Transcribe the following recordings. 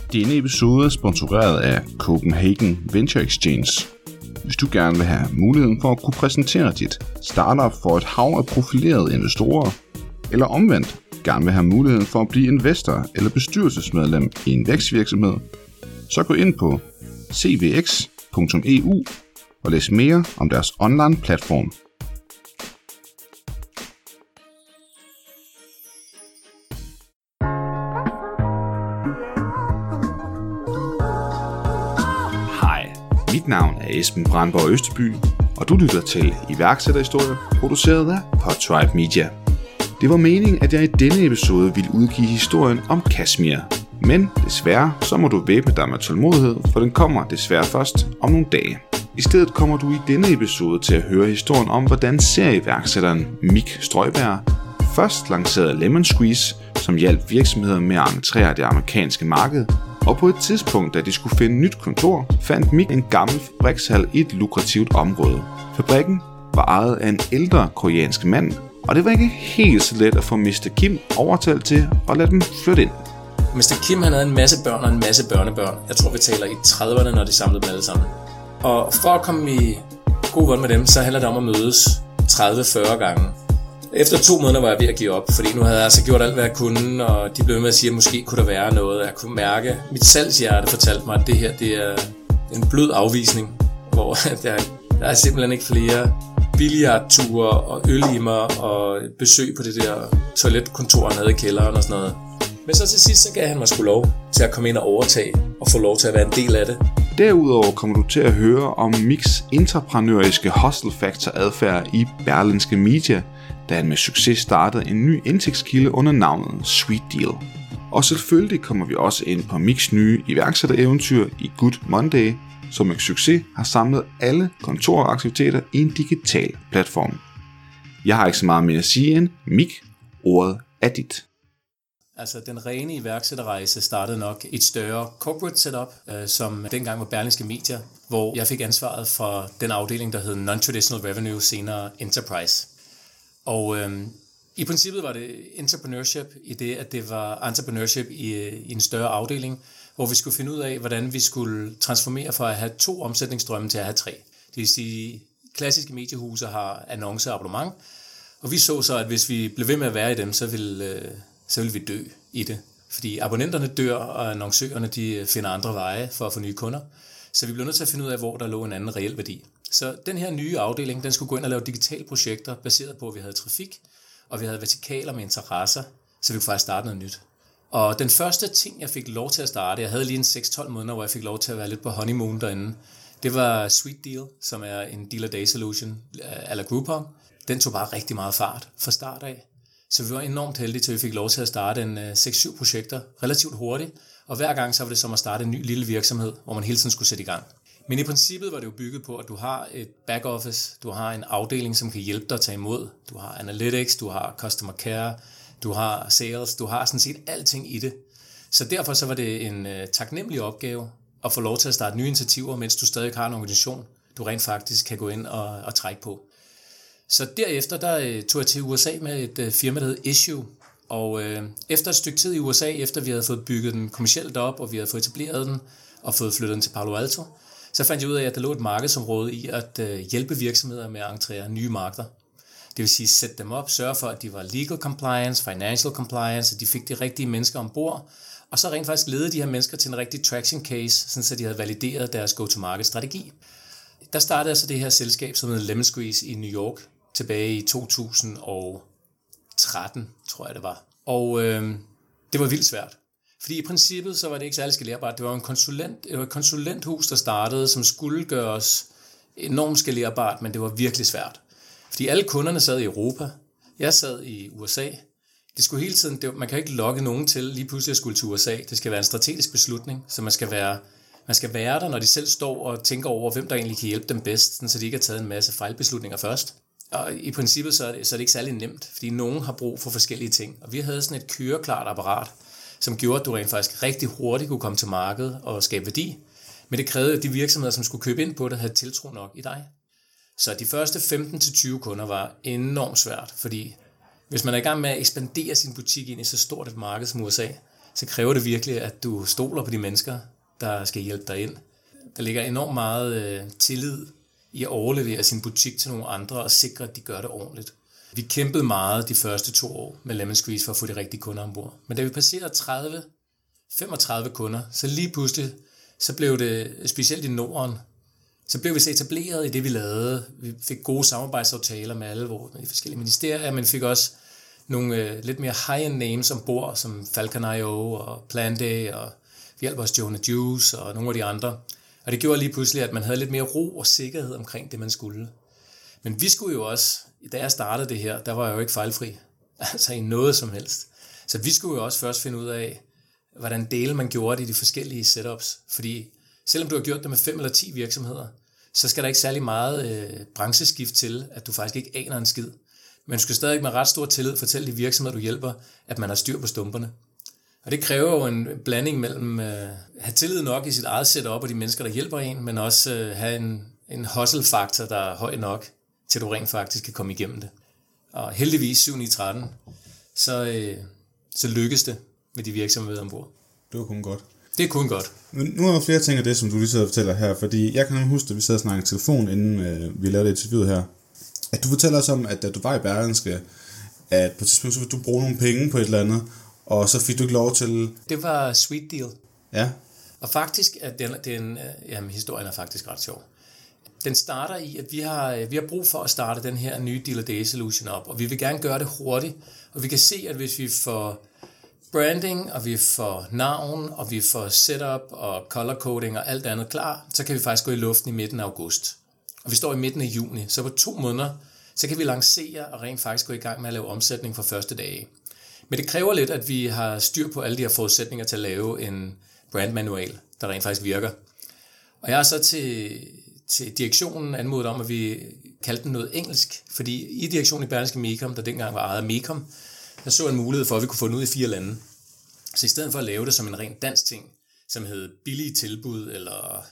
Denne episode er sponsoreret af Copenhagen Venture Exchange. Hvis du gerne vil have muligheden for at kunne præsentere dit startup for et hav af profilerede investorer, eller omvendt gerne vil have muligheden for at blive investor eller bestyrelsesmedlem i en vækstvirksomhed, så gå ind på cvx.eu og læs mere om deres online platform. Mit navn er Esben Brandborg Østerby, og du lytter til iværksætterhistorier, produceret af Podtribe Media. Det var meningen, at jeg i denne episode ville udgive historien om Kashmir. Men desværre, så må du væbne dig med tålmodighed, for den kommer desværre først om nogle dage. I stedet kommer du i denne episode til at høre historien om, hvordan serieværksætteren Mik Strøjberg først lancerede Lemon Squeeze, som hjalp virksomheder med at entrere det amerikanske marked, og på et tidspunkt, da de skulle finde nyt kontor, fandt Mik en gammel fabrikshal i et lukrativt område. Fabrikken var ejet af en ældre koreansk mand, og det var ikke helt så let at få Mr. Kim overtalt til at lade dem flytte ind. Mr. Kim han havde en masse børn og en masse børnebørn. Jeg tror, vi taler i 30'erne, når de samlede dem alle sammen. Og for at komme i god vold med dem, så handler det om at mødes 30-40 gange. Efter 2 måneder var jeg ved at give op, fordi nu havde jeg altså gjort alt, hvad jeg kunne, og de blev med at sige, at måske kunne der være noget. Jeg kunne mærke, mit salgshjerte fortalte mig, at det her det er en blød afvisning, hvor der er simpelthen ikke flere billiardture og øl i mig og besøg på det der toiletkontor nede i kælderen og sådan noget. Men så til sidst så gav han mig sgu lov til at komme ind og overtage og få lov til at være en del af det. Derudover kommer du til at høre om Miks entreprenøriske hustle factor adfærd i Berlingske Media, da han med succes startede en ny indtægtskilde under navnet Sweet Deal. Og selvfølgelig kommer vi også ind på Miks nye iværksættereventyr i Good Monday, som med succes har samlet alle kontoraktiviteter i en digital platform. Jeg har ikke så meget mere at sige end Mik, ordet er dit. Altså den rene iværksætterrejse startede nok et større corporate setup, som dengang var Berlingske Media, hvor jeg fik ansvaret for den afdeling, der hed Non-Traditional Revenue, senere Enterprise. Og i princippet var det entrepreneurship i det, at det var entrepreneurship i en større afdeling, hvor vi skulle finde ud af, hvordan vi skulle transformere fra at have 2 omsætningsstrømme til at have 3. Det vil sige, klassiske mediehuse har annonce og abonnement, og vi så, at hvis vi blev ved med at være i dem, så ville vi dø i det. Fordi abonnenterne dør, og annoncørerne de finder andre veje for at få nye kunder. Så vi blev nødt til at finde ud af, hvor der lå en anden reel værdi. Så den her nye afdeling, den skulle gå ind og lave digitale projekter, baseret på, at vi havde trafik, og vi havde vertikaler med interesser, så vi kunne faktisk starte noget nyt. Og den første ting, jeg fik lov til at starte, jeg havde lige en 6-12 måneder, hvor jeg fik lov til at være lidt på honeymoon derinde, det var Sweet Deal, som er en deal a day solution a la Groupon. Den tog bare rigtig meget fart fra start af. Så vi var enormt heldige til, at vi fik lov til at starte en 6-7 projekter relativt hurtigt, og hver gang så var det som at starte en ny lille virksomhed, hvor man hele tiden skulle sætte i gang. Men i princippet var det jo bygget på, at du har et back-office, du har en afdeling, som kan hjælpe dig at tage imod, du har analytics, du har customer care, du har sales, du har sådan set alting i det. Så derfor så var det en taknemmelig opgave at få lov til at starte nye initiativer, mens du stadig har en organisation, du rent faktisk kan gå ind og trække på. Så derefter der tog jeg til USA med et firma, der hed Issue, og efter et stykke tid i USA, efter vi havde fået bygget den kommercielt op, og vi havde fået etableret den og fået flyttet den til Palo Alto, så fandt jeg ud af, at der lå et markedsområde i at hjælpe virksomheder med at entrere nye markeder. Det vil sige, sætte dem op, sørge for, at de var legal compliance, financial compliance, at de fik de rigtige mennesker ombord, og så rent faktisk lede de her mennesker til en rigtig traction case, sådan så de havde valideret deres go-to-market-strategi. Der startede altså det her selskab, som hed Lemon Squeeze i New York, tilbage i 2013, tror jeg det var. Og det var vildt svært. Fordi i princippet så var det ikke særlig skalerbart. Det var et konsulenthus, der startede, som skulle gøres enormt skalerbart, men det var virkelig svært. Fordi alle kunderne sad i Europa. Jeg sad i USA. Det skulle hele tiden, man kan ikke lokke nogen til lige pludselig at skulle til USA. Det skal være en strategisk beslutning, så man skal være der, når de selv står og tænker over, hvem der egentlig kan hjælpe dem bedst, så de ikke har taget en masse fejlbeslutninger først. Og i princippet så er det ikke særlig nemt, fordi nogen har brug for forskellige ting. Og vi havde sådan et køreklart apparat, som gjorde, at du rent faktisk rigtig hurtigt kunne komme til markedet og skabe værdi. Men det krævede, at de virksomheder, som skulle købe ind på det, havde tiltro nok i dig. Så de første 15-20 kunder var enormt svært, fordi hvis man er i gang med at ekspandere sin butik ind i så stort et marked som USA, så kræver det virkelig, at du stoler på de mennesker, der skal hjælpe dig ind. Der ligger enormt meget tillid i at overlevere sin butik til nogle andre og sikre, at de gør det ordentligt. Vi kæmpede meget de første 2 år med Lemon Squeeze for at få de rigtige kunder ombord. Men da vi passerede 35 kunder, så lige pludselig, så blev det, specielt i Norden, så blev vi så etableret i det, vi lavede. Vi fik gode samarbejdsaftaler med alle de forskellige ministerier, men fik også nogle lidt mere high-end names ombord, som Falcon.io og Planday, og vi hjalp også Jonah Juice og nogle af de andre. Og det gjorde lige pludselig, at man havde lidt mere ro og sikkerhed omkring det, man skulle. Men vi skulle jo også, da jeg startede det her, der var jeg jo ikke fejlfri. Altså i noget som helst. Så vi skulle jo også først finde ud af, hvordan dele man gjorde det i de forskellige setups. Fordi selvom du har gjort det med 5 eller 10 virksomheder, så skal der ikke særlig meget brancheskift til, at du faktisk ikke aner en skid. Men du skal stadig med ret stor tillid fortælle de virksomheder, du hjælper, at man har styr på stumperne. Og det kræver jo en blanding mellem at have tillid nok i sit eget setup og de mennesker, der hjælper en, men også have en hustle-faktor, der er høj nok, til du rent faktisk kan komme igennem det. Og heldigvis 7-9-13, så lykkes det med de virksomheder ombord. Det var kun godt. Det er kun godt. Men nu er der flere ting af det, som du lige sidder og fortæller her, fordi jeg kan nemlig huske, at vi sad og snakkede telefon, inden vi lavede interviewet her, at du fortæller os om, at da du var i Berlingske, at på et tidspunkt så ville du bruge nogle penge på et eller andet, og så fik du ikke lov til... Det var Sweet Deal. Ja. Og faktisk, at historien er faktisk ret sjov. Den starter i, at vi har brug for at starte den her nye Deal a Day solution op, og vi vil gerne gøre det hurtigt, og vi kan se, at hvis vi får branding, og vi får navn, og vi får setup og color coding og alt andet klar, så kan vi faktisk gå i luften i midten af august. Og vi står i midten af juni, så på 2 måneder, så kan vi lancere og rent faktisk gå i gang med at lave omsætning fra første dag. Men det kræver lidt, at vi har styr på alle de her forudsætninger til at lave en brandmanual, der rent faktisk virker. Og jeg har så til direktionen anmodet om, at vi kaldte den noget engelsk, fordi i direktionen i Berlingske Mecom, der dengang var ejet af Mecom, der så en mulighed for, at vi kunne få den ud i 4 lande. Så i stedet for at lave det som en rent dansk ting, som hed billige tilbud, eller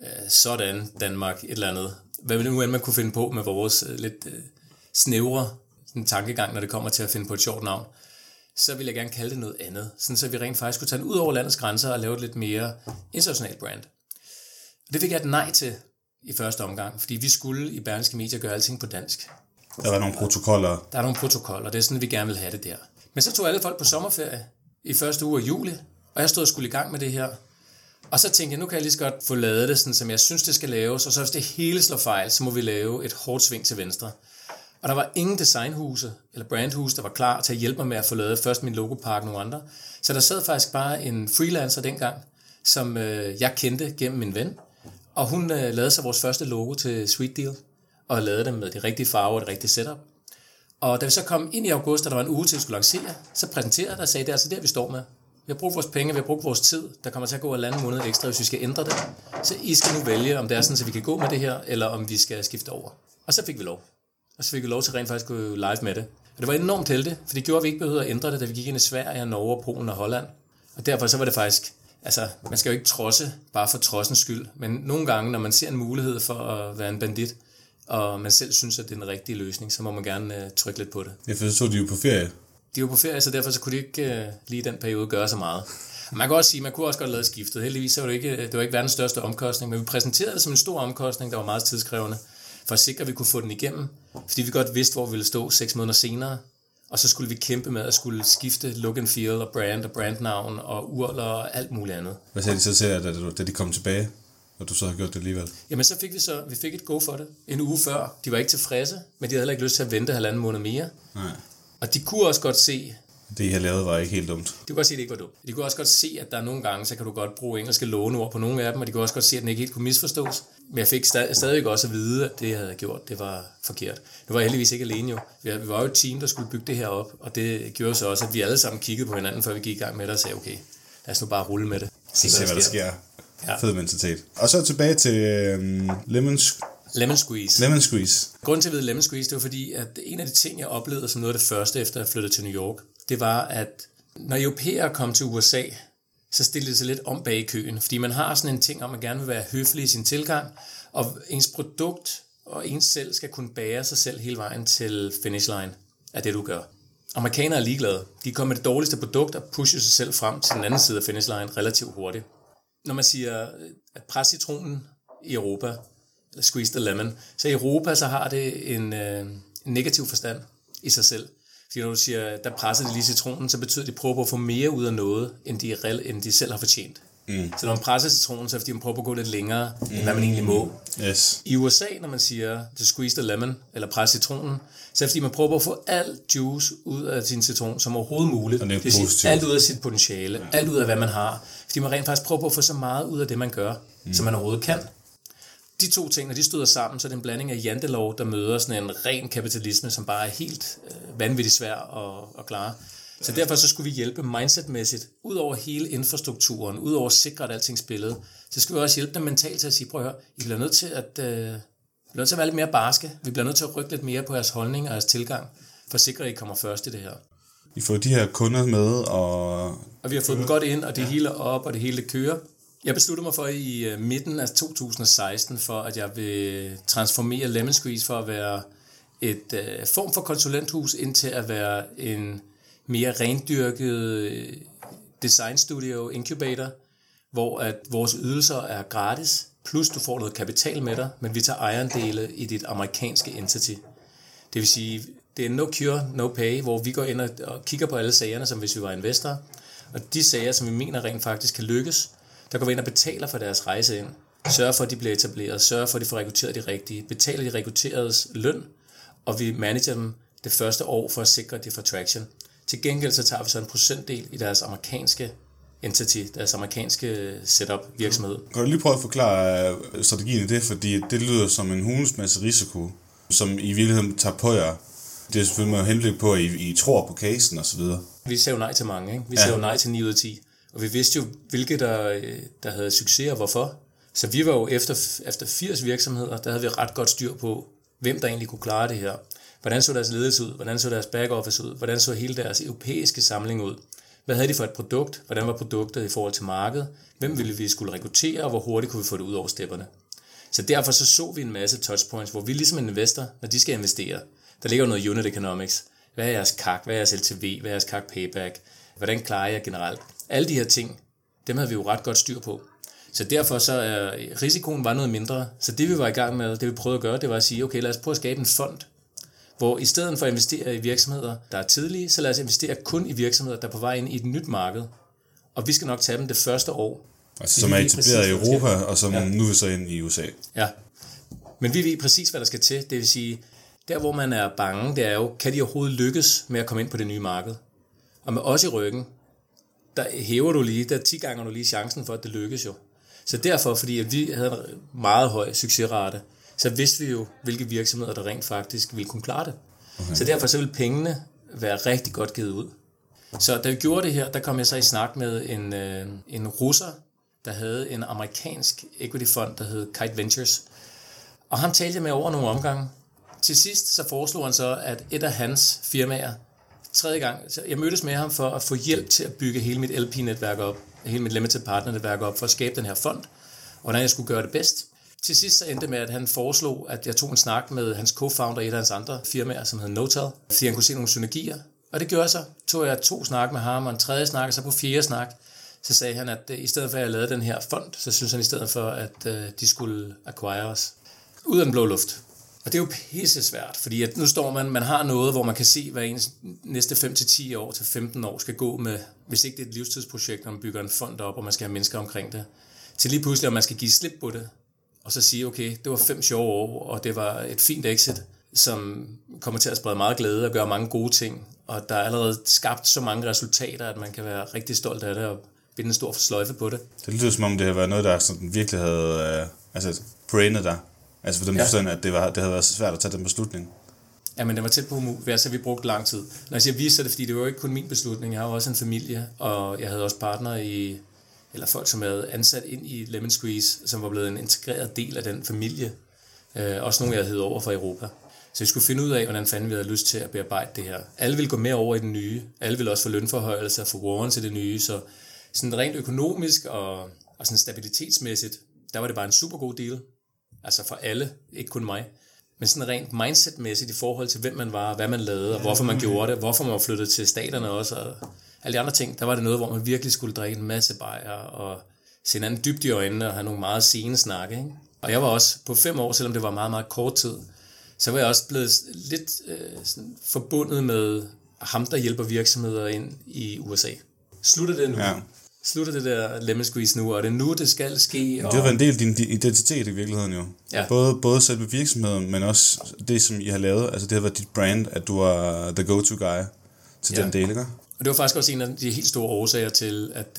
sådan Danmark, et eller andet, hvad nu end man kunne finde på med vores lidt snævre tankegang, når det kommer til at finde på et sjovt navn, så vil jeg gerne kalde det noget andet, sådan så vi rent faktisk kunne tage den ud over landets grænser og lave et lidt mere internationalt brand. Og det fik jeg et nej til i første omgang, fordi vi skulle i Berlingske Media gøre alting på dansk. Der var nogle protokoller. Der er nogle protokoller, det er sådan, vi gerne vil have det der. Men så tog alle folk på sommerferie i første uge af juli, og jeg stod og skulle i gang med det her. Og så tænkte jeg, nu kan jeg lige så godt få lavet det, sådan, som jeg synes, det skal laves, og så hvis det hele slår fejl, så må vi lave et hårdt sving til venstre. Og der var ingen designhuse eller brandhuse, der var klar til at hjælpe mig med at få lavet først min logopakke og nogle andre. Så der sad faktisk bare en freelancer dengang, som jeg kendte gennem min ven, og hun lavede så vores første logo til Sweet Deal, og lavede det med de rigtige farver og det rigtige setup. Og da vi så kom ind i august, og der var en uge til at skulle lancere, så præsenterede jeg og sagde, det er altså der, vi står med. Vi har brugt vores penge, vi har brugt vores tid. Der kommer til at gå 1,5 måned ekstra, hvis vi skal ændre det. Så I skal nu vælge, om det er sådan, så vi kan gå med det her, eller om vi skal skifte over. Og så fik vi lov. Og så fik vi lov til rent faktisk at gå live med det. Og det var enormt heldigt, for det gjorde, at vi ikke behøvede at ændre det, da vi gik ind i Sverige, Norge, Polen og Holland. Og derfor så var det faktisk, altså man skal jo ikke trodse bare for trodsens skyld, men nogle gange, når man ser en mulighed for at være en bandit, og man selv synes, at det er den rigtige løsning, så må man gerne trykke lidt på det. Ja, for så de jo på ferie. De var på ferie, så derfor så kunne de ikke lige i den periode gøre så meget. Man kan også sige, man kunne også godt lave skiftet. Heldigvis så var det var ikke verdens største omkostning, men vi præsenterede det som en stor omkostning, der var meget tidskrævende, for at sikre, at vi kunne få den igennem. Fordi vi godt vidste, hvor vi ville stå 6 måneder senere, og så skulle vi kæmpe med at skulle skifte look and feel og brand og brandnavn og urler og alt muligt andet. Hvad sagde de så til, da de kom tilbage, og du så har gjort det alligevel? Jamen så fik vi fik et go for det en uge før. De var ikke tilfredse, men de havde heller ikke lyst til at vente 1,5 måned mere. Nej. Og de kunne også godt se, det I har lavet var ikke helt dumt. De kunne godt se, at det ikke var dumt. De kunne også godt se, at der er nogle gange, så kan du godt bruge engelske låneord på nogle af dem, og de kunne også godt se, at den ikke helt kunne misforstås. Men jeg fik stadig også at vide, at det, jeg havde gjort, det var forkert. Nu var jeg heldigvis ikke alene jo. Vi var jo et team, der skulle bygge det her op, og det gjorde så også, at vi alle sammen kiggede på hinanden, før vi gik i gang med det og sagde, okay, lad os nu bare rulle med det. Se hvad der sker. Ja. Fed mentalitet. Og så tilbage til Lemon Squeeze. Grunden til at vide Lemon Squeeze, det var fordi, at en af de ting, jeg oplevede som noget af det første, efter jeg flyttede til New York, det var, at når europæere kom til USA, så stillede det sig lidt om bag i køen. Fordi man har sådan en ting om, at man gerne vil være høflig i sin tilgang, og ens produkt og ens selv skal kunne bære sig selv hele vejen til finish line af det, du gør. Amerikanere er ligeglade. De kommer med det dårligste produkt og pusher sig selv frem til den anden side af finish line relativt hurtigt. Når man siger, at pres citronen i Europa, eller squeeze the lemon, så i Europa så har det en negativ forstand i sig selv. Fordi når du siger, der presser de lige citronen, så betyder det, at de prøver på at få mere ud af noget, end de selv har fortjent. Så når man presser citronen, så er det, fordi man prøver på at gå lidt længere, end hvad man egentlig må. Yes. I USA, når man siger to squeeze the lemon, eller presse citronen, så er det, fordi man prøver på at få alt juice ud af sin citron, som overhovedet muligt. Det vil sige, alt ud af sit potentiale, alt ud af, hvad man har. Fordi man rent faktisk prøver på at få så meget ud af det, man gør, som man overhovedet kan. De to ting, når de støder sammen, så er det en blanding af jantelov, der møder sådan en ren kapitalisme, som bare er helt vanvittigt svær at klare. Så derfor så skulle vi hjælpe mindsetmæssigt, ud over hele infrastrukturen, ud over at sikre, at alting spillede, så skulle vi også hjælpe dem mentalt til at sige, prøv at høre, I bliver nødt til at være lidt mere barske, vi bliver nødt til at rykke lidt mere på jeres holdning og jeres tilgang, for at sikre, at I kommer først i det her. I får de her kunder med, og vi har fået dem godt ind, og det hele er op, og det hele kører. Jeg besluttede mig for i midten af 2016, for at jeg vil transformere Lemon Squeeze for at være et form for konsulenthus, indtil at være en mere rendyrket design studio incubator, hvor at vores ydelser er gratis, plus du får noget kapital med dig, men vi tager ejerdele i dit amerikanske entity. Det vil sige, det er no cure, no pay, hvor vi går ind og kigger på alle sagerne, som hvis vi var investorer, og de sager, som vi mener rent faktisk kan lykkes, der går vi ind og betaler for deres rejse ind, sørger for, at de bliver etableret, sørger for, at de får rekrutteret de rigtige, betaler de rekrutteredes løn, og vi manager dem det første år for at sikre, at de får traction. Til gengæld så tager vi så en procentdel i deres amerikanske entity, deres amerikanske setup virksomhed. Kan du lige prøve at forklare strategien i det, fordi det lyder som en hulens masse risiko, som i virkeligheden tager på jer. Det er selvfølgelig med henblik på, at I tror på casen og så videre. Vi sagde jo nej til mange, ikke? Vi sagde jo nej til 9 ud af 10. Og vi vidste jo, hvilke der havde succes og hvorfor. Så vi var jo efter 80 virksomheder, der havde vi ret godt styr på, hvem der egentlig kunne klare det her. Hvordan så deres ledelse ud? Hvordan så deres back-office ud? Hvordan så hele deres europæiske samling ud? Hvad havde de for et produkt? Hvordan var produktet i forhold til markedet? Hvem ville vi skulle rekruttere, og hvor hurtigt kunne vi få det ud over stepperne? Så derfor så vi en masse touchpoints, hvor vi ligesom en investor, når de skal investere, der ligger jo noget unit economics. Hvad er jeres CAC? Hvad er jeres LTV? Hvad er jeres CAC payback? Hvordan klarer jeg generelt? Alle de her ting, dem havde vi jo ret godt styr på. Så derfor så risikoen var noget mindre. Så det vi var i gang med, det vi prøvede at gøre, det var at sige, okay, lad os prøve at skabe en fond, hvor i stedet for at investere i virksomheder, der er tidlige, så lad os investere kun i virksomheder, der er på vej ind i et nyt marked. Og vi skal nok tage dem det første år. Altså, som er etableret i Europa, og som nu er så ind i USA. Ja, men vi ved præcis, hvad der skal til. Det vil sige, der hvor man er bange, det er jo, kan de overhovedet lykkes med at komme ind på det nye marked? Og med os i ryggen, der hæver du lige, der 10 gange du lige chancen for, at det lykkes jo. Så derfor, fordi at vi havde en meget høj succesrate, så vidste vi jo, hvilke virksomheder, der rent faktisk ville kunne klare det. Okay. Så derfor så ville pengene være rigtig godt givet ud. Så da vi gjorde det her, der kom jeg så i snak med en russer, der havde en amerikansk equity fund, der hed Kite Ventures. Og ham talte jeg med over nogle omgange. Til sidst så foreslog han så, at et af hans firmaer, tredje gang, jeg mødtes med ham for at få hjælp til at bygge hele mit LP-netværk op, hele mit limited partner-netværk op, for at skabe den her fond, og hvordan jeg skulle gøre det bedst. Til sidst så endte med, at han foreslog, at jeg tog en snak med hans co-founder i et af hans andre firmaer, som hed Notal, fordi han kunne se nogle synergier. Og det gjorde så. Tog jeg 2 snak med ham, og en 3. snak, og så på 4. snak, så sagde han, at i stedet for at jeg lavede den her fond, så synes han i stedet for, at de skulle acquire os. Ud af den blå luft. Og det er jo pisse svært, fordi at nu står man har noget, hvor man kan se, hvad ens næste 5-10 år til 15 år skal gå med, hvis ikke det er et livstidsprojekt, når man bygger en fond op, og man skal have mennesker omkring det. Til lige pludselig, om man skal give slip på det, og så sige, okay, det var 5 sjove år, og det var et fint exit, som kommer til at sprede meget glæde og gøre mange gode ting. Og der er allerede skabt så mange resultater, at man kan være rigtig stolt af det og binde en stor sløjfe på det. Det lyder som om, det har været noget, der sådan virkelig havde brainet dig. Altså for den forstand, at det havde været så svært at tage den beslutning. Ja, men det var tæt på umuligt, så vi brugte lang tid. Når jeg siger vi, så er det, fordi det var jo ikke kun min beslutning. Jeg har jo også en familie, og jeg havde også partnere eller folk, som havde ansat ind i Lemon Squeeze, som var blevet en integreret del af den familie. Også nogle, jeg havde over fra Europa. Så vi skulle finde ud af, hvordan fanden vi havde lyst til at bearbejde det her. Alle ville gå mere over i den nye. Alle ville også få lønforhøjelser, få warrants til det nye. Så sådan rent økonomisk og sådan stabilitetsmæssigt, der var det bare en super god deal. Altså for alle, ikke kun mig. Men sådan rent mindsetmæssigt i forhold til, hvem man var, hvad man lavede, og hvorfor man gjorde det, hvorfor man var flyttet til staterne også, og alle de andre ting, der var det noget, hvor man virkelig skulle drikke en masse bajer, og se hinanden dybt i øjnene, og have nogle meget sene snakke. Ikke? Og jeg var også på 5 år, selvom det var meget, meget kort tid, så var jeg også blevet lidt sådan forbundet med ham, der hjælper virksomheder ind i USA. Slutter det nu? Ja. Slutter det der lemon squeeze nu, og er det nu, det skal ske? Det har været en del af din identitet i virkeligheden jo. Ja. Både selve virksomheden, men også det, som I har lavet. Altså det har været dit brand, at du er the go-to guy til den del, ikke? Og det var faktisk også en af de helt store årsager til, at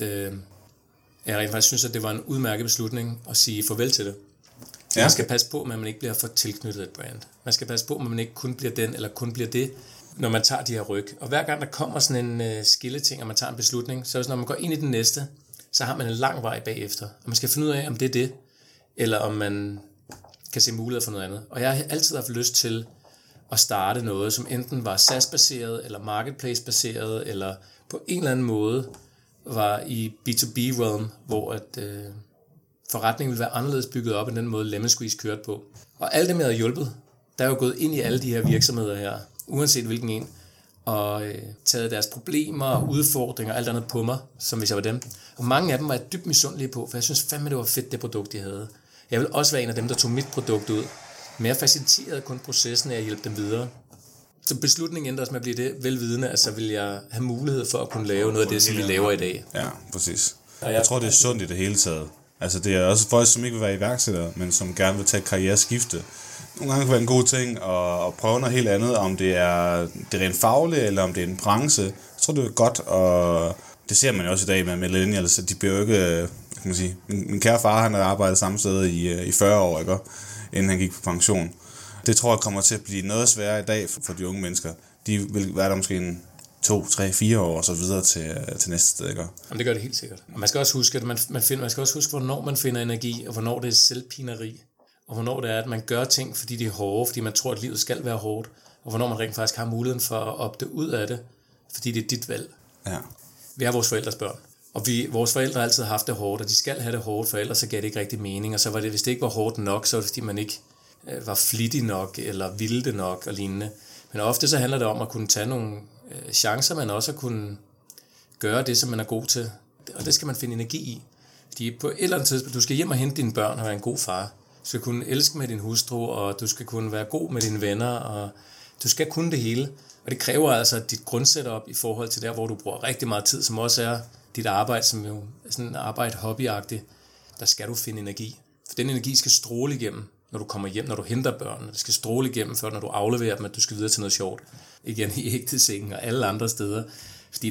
jeg rent faktisk synes, at det var en udmærket beslutning at sige farvel til det. Ja. Man skal passe på, at man ikke bliver for tilknyttet et brand. Man skal passe på, at man ikke kun bliver den, eller kun bliver det, når man tager de her ryg. Og hver gang der kommer sådan en skilleting, og man tager en beslutning, så er det sådan, når man går ind i den næste, så har man en lang vej bagefter. Og man skal finde ud af, om det er det, eller om man kan se muligheder for noget andet. Og jeg har altid haft lyst til at starte noget, som enten var SaaS-baseret, eller marketplace-baseret, eller på en eller anden måde var i B2B-realm, hvor at forretningen ville være anderledes bygget op, end den måde Lemon Squeeze kørte på. Og alt det med at hjulpet, der er jo gået ind i alle de her virksomheder her, uanset hvilken en, og taget deres problemer og udfordringer og alt andet på mig, som hvis jeg var dem. Og mange af dem var jeg dybt misundelige på, for jeg synes fandme, det var fedt, det produkt, de havde. Jeg vil også være en af dem, der tog mit produkt ud, men jeg faciliterede kun processen af at hjælpe dem videre. Så beslutningen endte også med at blive det velvidende, at så vil jeg have mulighed for at kunne lave noget af det, som vi laver i dag. Ja, præcis. Jeg tror, det er sundt i det hele taget. Altså det er også folk, som ikke vil være iværksættere, men som gerne vil tage et karriereskifte. Nogle gange kan det være en god ting at prøve noget helt andet, om det er rent fagligt, eller om det er en branche. Jeg tror, det er godt, og det ser man jo også i dag med millennials, de bliver jo ikke, kan man sige, min kære far, han har arbejdet samme sted i 40 år, ikke? Inden han gik på pension. Det tror jeg kommer til at blive noget sværere i dag for de unge mennesker. De vil være der måske en 2, 3, 4 år og så videre til næste sted, ikke? Jamen, det gør det helt sikkert. Og man skal også huske, at man skal også huske, hvornår man finder energi, og hvornår det er selvpineri, og hvornår det er, at man gør ting, fordi det er hårdt, fordi man tror, at livet skal være hårdt, og hvornår man rent faktisk har muligheden for at opte ud af det, fordi det er dit valg. Ja. Vi er vores forældres børn, og vores forældre har altid haft det hårdt, og de skal have det hårdt, for ellers så gav det ikke rigtig mening, og så var det, hvis det ikke var hårdt nok, så var det, fordi man ikke var flittig nok, eller ville det nok, og lignende. Men ofte så handler det om at kunne tage nogle chancer, men også at kunne gøre det, som man er god til. Og det skal man finde energi i. Fordi på et eller andet tidspunkt, du skal hjem og hente dine børn og være en god far. Du skal kunne elske med din hustru, og du skal kunne være god med dine venner, og du skal kunne det hele. Og det kræver altså dit grundsetup i forhold til der, hvor du bruger rigtig meget tid, som også er dit arbejde, som jo er sådan en arbejde hobbyagtigt. Der skal du finde energi. For den energi skal stråle igennem, når du kommer hjem, når du henter børnene. Det skal stråle igennem, før når du afleverer dem, at du skal videre til noget sjovt. Igen i ægtesengen og alle andre steder. Fordi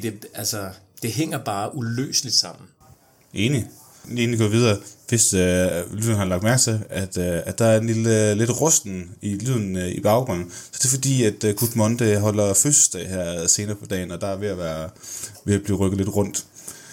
det hænger bare uløseligt sammen. Enig. Inden går videre, hvis lyden har lagt mærke til, at der er en lille lidt rusten i lyden i baggrunden. Så det er fordi, at Gudmonde holder fødselsdag her senere på dagen, og der er ved at blive rykket lidt rundt.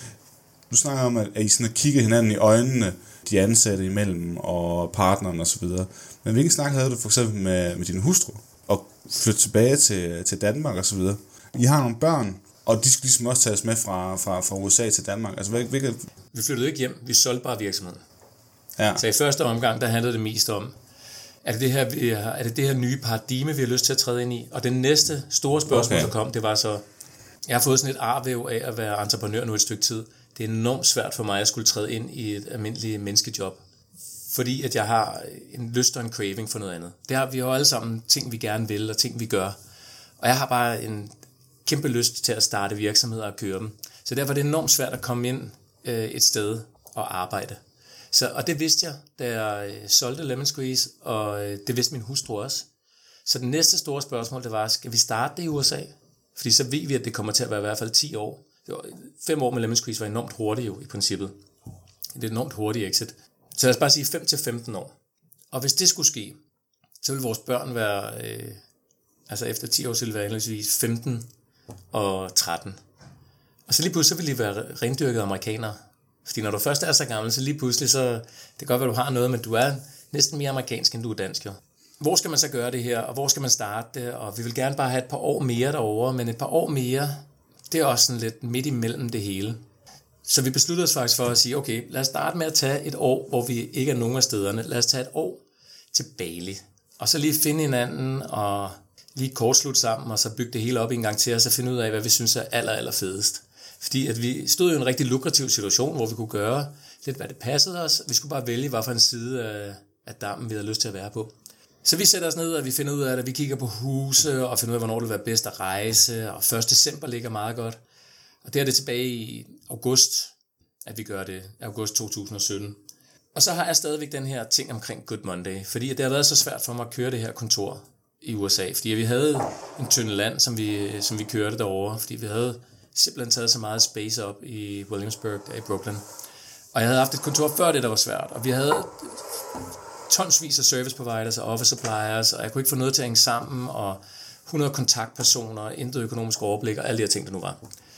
Du snakker om, at I sådan kigger hinanden i øjnene, de ansatte imellem og partneren osv. Men hvilken snak havde du for eksempel med din hustru? Og flytte tilbage til Danmark osv.? I har nogle børn, og de skal ligesom også tages med fra USA til Danmark. Altså, Vi flyttede ikke hjem, vi solgte bare virksomheden. Ja. Så i første omgang, der handlede det mest om, er det det her nye paradigme, vi har lyst til at træde ind i? Og det næste store spørgsmål, der kom, det var så, jeg har fået sådan et arvæv af at være entreprenør nu et stykke tid. Det er enormt svært for mig at skulle træde ind i et almindeligt menneskejob. Fordi at jeg har en lyst og en craving for noget andet. Vi har alle sammen ting, vi gerne vil, og ting, vi gør. Og jeg har bare en kæmpe lyst til at starte virksomheder og køre dem. Så derfor er det enormt svært at komme ind et sted og arbejde. Og det vidste jeg, da jeg solgte Lemon Squeeze, og det vidste min hustru også. Så det næste store spørgsmål, det var, skal vi starte det i USA? Fordi så ved vi, at det kommer til at være i hvert fald 10 år. 5 år med Lemon Squeeze var enormt hurtigt jo, i princippet. Det er et enormt hurtigt exit. Så lad os bare sige 5-15 år. Og hvis det skulle ske, så vil vores børn være, efter 10 år, så vil det være endeligvis 15 og 13. Og så lige pludselig vil de være rendyrkede amerikanere. Fordi når du først er så gammel, så lige pludselig, så det kan godt være, du har noget, men du er næsten mere amerikansk, end du er dansk. Jo. Hvor skal man så gøre det her, og hvor skal man starte det? Og vi vil gerne bare have et par år mere derovre, men et par år mere, det er også sådan lidt midt imellem det hele. Så vi besluttede os faktisk for at sige, okay, lad os starte med at tage et år, hvor vi ikke er nogen af stederne. Lad os tage et år til Bali. og så lige finde hinanden, og lige kortslutte sammen, og så bygge det hele op en gang til, og så finde ud af, hvad vi synes er aller fedest. Fordi at vi stod i en rigtig lukrativ situation, hvor vi kunne gøre lidt, hvad det passede os. Vi skulle bare vælge, hvad for en side af dammen, vi havde lyst til at være på. Så vi sætter os ned, og vi finder ud af det. Vi kigger på huse, og finder ud af, hvornår det vil være bedst at rejse. Og 1. december ligger meget godt. Og det er det tilbage i august, at vi gør det. August 2017. Og så har jeg stadigvæk den her ting omkring Good Monday. Fordi det har været så svært for mig at køre det her kontor i USA. Fordi vi havde en tynde land, som vi kørte derovre. Fordi vi havde simpelthen taget så meget space op i Williamsburg, der i Brooklyn. Og jeg havde haft et kontor før det, der var svært. Og vi havde tonsvis af service providers og office suppliers, og jeg kunne ikke få noget til at hænge sammen, og 100 kontaktpersoner, intet økonomisk overblik, og alle de her ting, der nu var.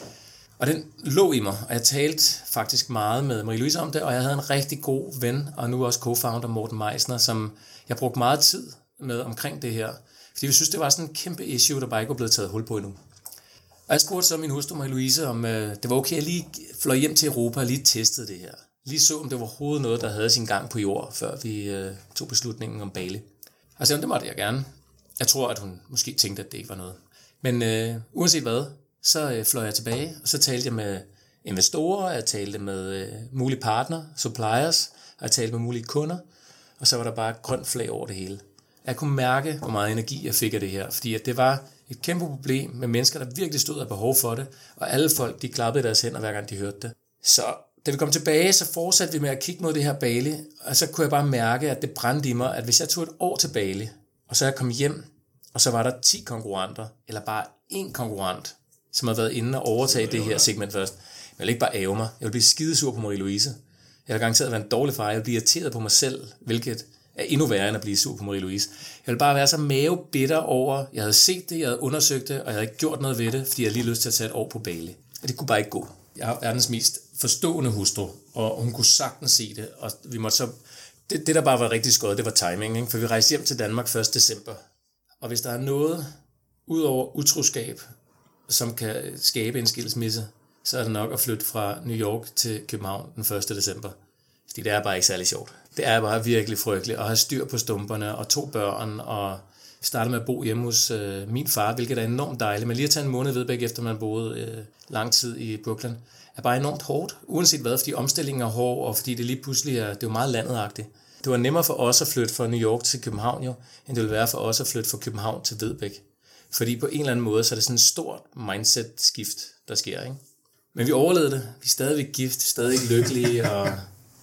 Og den lå i mig, og jeg talte faktisk meget med Marie-Louise om det, og jeg havde en rigtig god ven, og nu også co-founder Morten Meisner, som jeg brugte meget tid med omkring det her, fordi vi synes, det var sådan en kæmpe issue, der bare ikke var blevet taget hul på endnu. Og jeg spurgte så min hustru Marie-Louise, om det var okay, at jeg lige fløj hjem til Europa og lige testede det her. Lige så, om det var overhovedet noget, der havde sin gang på jord, før vi tog beslutningen om Bali. Og så det måtte jeg gerne. Jeg tror, at hun måske tænkte, at det ikke var noget. Men uanset hvad, så fløj jeg tilbage, og så talte jeg med investorer, jeg talte med mulige partner, suppliers, og jeg talte med mulige kunder, og så var der bare grønt flag over det hele. Jeg kunne mærke, hvor meget energi jeg fik af det her, fordi at det var et kæmpe problem med mennesker, der virkelig stod af behov for det, og alle folk, de klappede deres hænder, hver gang de hørte det. Så da vi kom tilbage, så fortsatte vi med at kigge mod det her Bali, og så kunne jeg bare mærke, at det brændte i mig, at hvis jeg tog et år til Bali, og så jeg kom hjem, og så var der 10 konkurrenter, eller bare 1 konkurrent, som havde været inde og overtage det her segment først. Jeg ville ikke bare æve mig. Jeg ville blive skidesur på Marie-Louise. Jeg havde garanteret været en dårlig far. Jeg ville blive irriteret på mig selv, hvilket er endnu værre end at blive sur på Marie-Louise. Jeg ville bare være så mavebitter over, jeg havde set det, jeg havde undersøgt det, og jeg havde ikke gjort noget ved det, fordi jeg havde lige lyst til at tage et år på Bali. Og det kunne bare ikke gå. Jeg har verdens mest forstående hustru, og hun kunne sagtens se det, og vi måtte så... Det der bare var rigtig skødt, det var timing, ikke? For vi rejste hjem til Danmark 1. december. Og hvis der er noget ud over utroskab, som kan skabe en skilsmisse, så er det nok at flytte fra New York til København den 1. december. Fordi det er bare ikke særlig sjovt. Det er bare virkelig frygteligt at have styr på stumperne og 2 børn, og starte med at bo hjemme hos min far, hvilket er enormt dejligt. Men lige at tage en måned Vedbæk, efter man boede lang tid i Brooklyn, er bare enormt hårdt, uanset hvad, fordi omstillingen er hård, og fordi det lige pludselig er, det er jo meget landetagtigt. Det var nemmere for os at flytte fra New York til København, jo, end det ville være for os at flytte fra København til Vedbæk. Fordi på en eller anden måde, så er det sådan et stort mindset-skift, der sker, ikke? Men vi overlevede det. Vi er stadigvæk gift, stadig lykkelige, og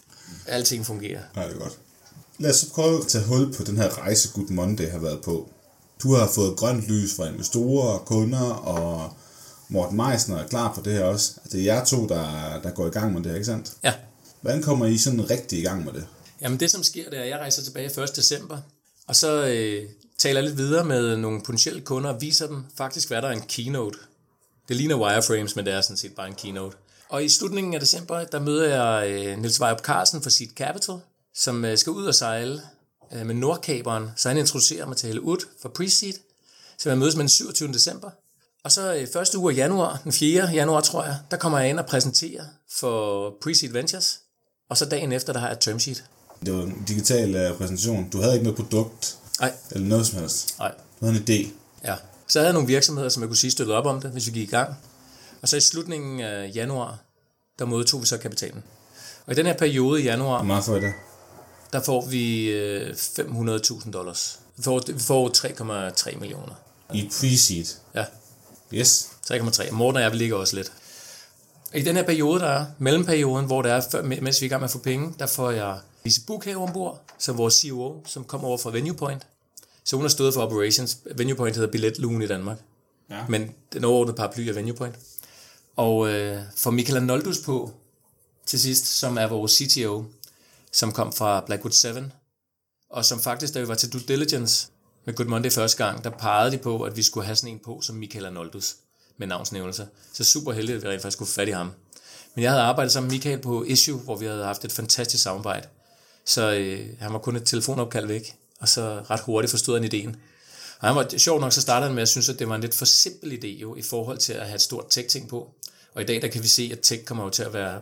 alting fungerer. Ja, det er godt. Lad os så prøve at tage hul på den her rejse, Good Monday har været på. Du har fået grønt lys fra investorer, kunder, og Morten Meisner er klar på det her også. Det er jer to, der går i gang med det her, ikke sandt? Ja. Hvordan kommer I sådan rigtig i gang med det? Jamen det, som sker, det er, at jeg rejser tilbage 1. december, og så taler lidt videre med nogle potentielle kunder og viser dem faktisk, hvad der er en keynote. Det ligner wireframes, men det er sådan set bare en keynote. Og i slutningen af december, der møder jeg Niels Vejrup Carlsen fra Seed Capital, som skal ud og sejle med Nordkaberen. Så han introducerer mig til Helle Ud fra Pre-Seed. Så jeg mødes med den 27. december. Og så første uge af januar, den 4. januar tror jeg, der kommer jeg ind og præsenterer for Pre-Seed Ventures. Og så dagen efter, der har jeg et term sheet. Det var en digital præsentation. Du havde ikke noget produkt? Nej. Eller noget som helst? Nej. Du havde en idé? Ja. Så havde jeg nogle virksomheder, som jeg kunne sige støttede op om det, hvis vi gik i gang. Og så i slutningen af januar, der modtog vi så kapitalen. Og i den her periode i januar... Hvor meget får I der? Der får vi $500,000. Vi får 3,3 millioner. I pre-seed? Ja. Yes. 3,3. Morten og jeg ligger også lidt. I den her periode, der er mellemperioden, hvor der er, mens vi er i gang med at få penge, der får jeg Lise Bukhave ombord, som vores CEO, som kommer over fra VenuePoint. Så hun har stået for operations. VenuePoint hedder Billetlugen i Danmark. Ja. Men den overordnede paraply er VenuePoint. Og får Michael Arnoldus på til sidst, som er vores CTO, som kom fra Blackwood 7, og som faktisk, da vi var til due diligence med Good Monday første gang, der pegede de på, at vi skulle have sådan en på som Michael Arnoldus med navnsnævnelse. Så super heldigt, at vi rent faktisk skulle få fat i ham. Men jeg havde arbejdet sammen med Michael på Issue, hvor vi havde haft et fantastisk samarbejde. Så han var kun et telefonopkald væk, og så ret hurtigt forstod han ideen. Og han var sjovt nok, så startede han med at synes, at det var en lidt for simpel idé jo, i forhold til at have et stort tech-ting på. Og i dag, der kan vi se, at tech kommer jo til at være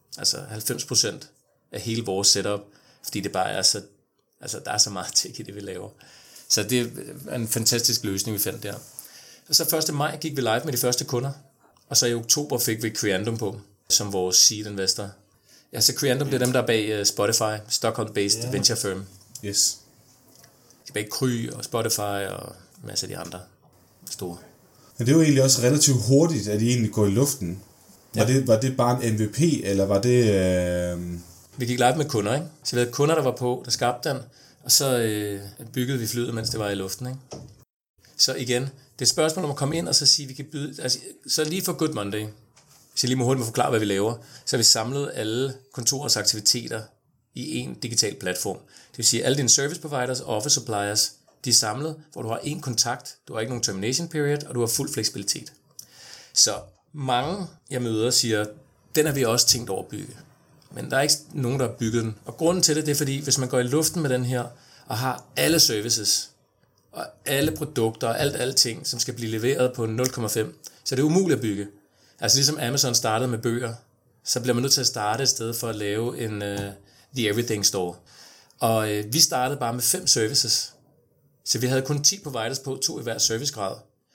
90% af hele vores setup, fordi det bare er så, der er så meget tech i det, vi laver. Så det er en fantastisk løsning, vi fandt der. Og så 1. maj gik vi live med de første kunder, og så i oktober fik vi Creandum på, som vores seed investor. Ja, så Creandum, det er dem, der er bag Spotify, Stockholm-based venture firm. Yes. De er bag Kry og Spotify og en masse af de andre store. Men det er jo egentlig også relativt hurtigt, at I egentlig går i luften. Var det bare en MVP, eller var det... Vi gik live med kunder, ikke? Så vi havde kunder, der var på, der skabte den, og så byggede vi flyet, mens det var i luften, ikke? Så igen, det er et spørgsmål om at komme ind og så sige, vi kan byde... Altså, så lige for Good Monday, hvis jeg lige må hurtigt forklare, hvad vi laver, så har vi samlet alle kontorets aktiviteter i en digital platform. Det vil sige, alle dine service providers og office suppliers, de er samlet, hvor du har én kontakt, du har ikke nogen termination period, og du har fuld fleksibilitet. Så mange, jeg møder, siger, den har vi også tænkt over at bygge. Men der er ikke nogen, der har bygget den. Og grunden til det er fordi, hvis man går i luften med den her, og har alle services, og alle produkter og alting, som skal blive leveret på 0,5, så er det umuligt at bygge. Altså ligesom Amazon startede med bøger, så bliver man nødt til at starte et sted for at lave en The Everything Store. Og vi startede bare med 5 services. Så vi havde kun 10 providers på, 2 i hver servicegrad.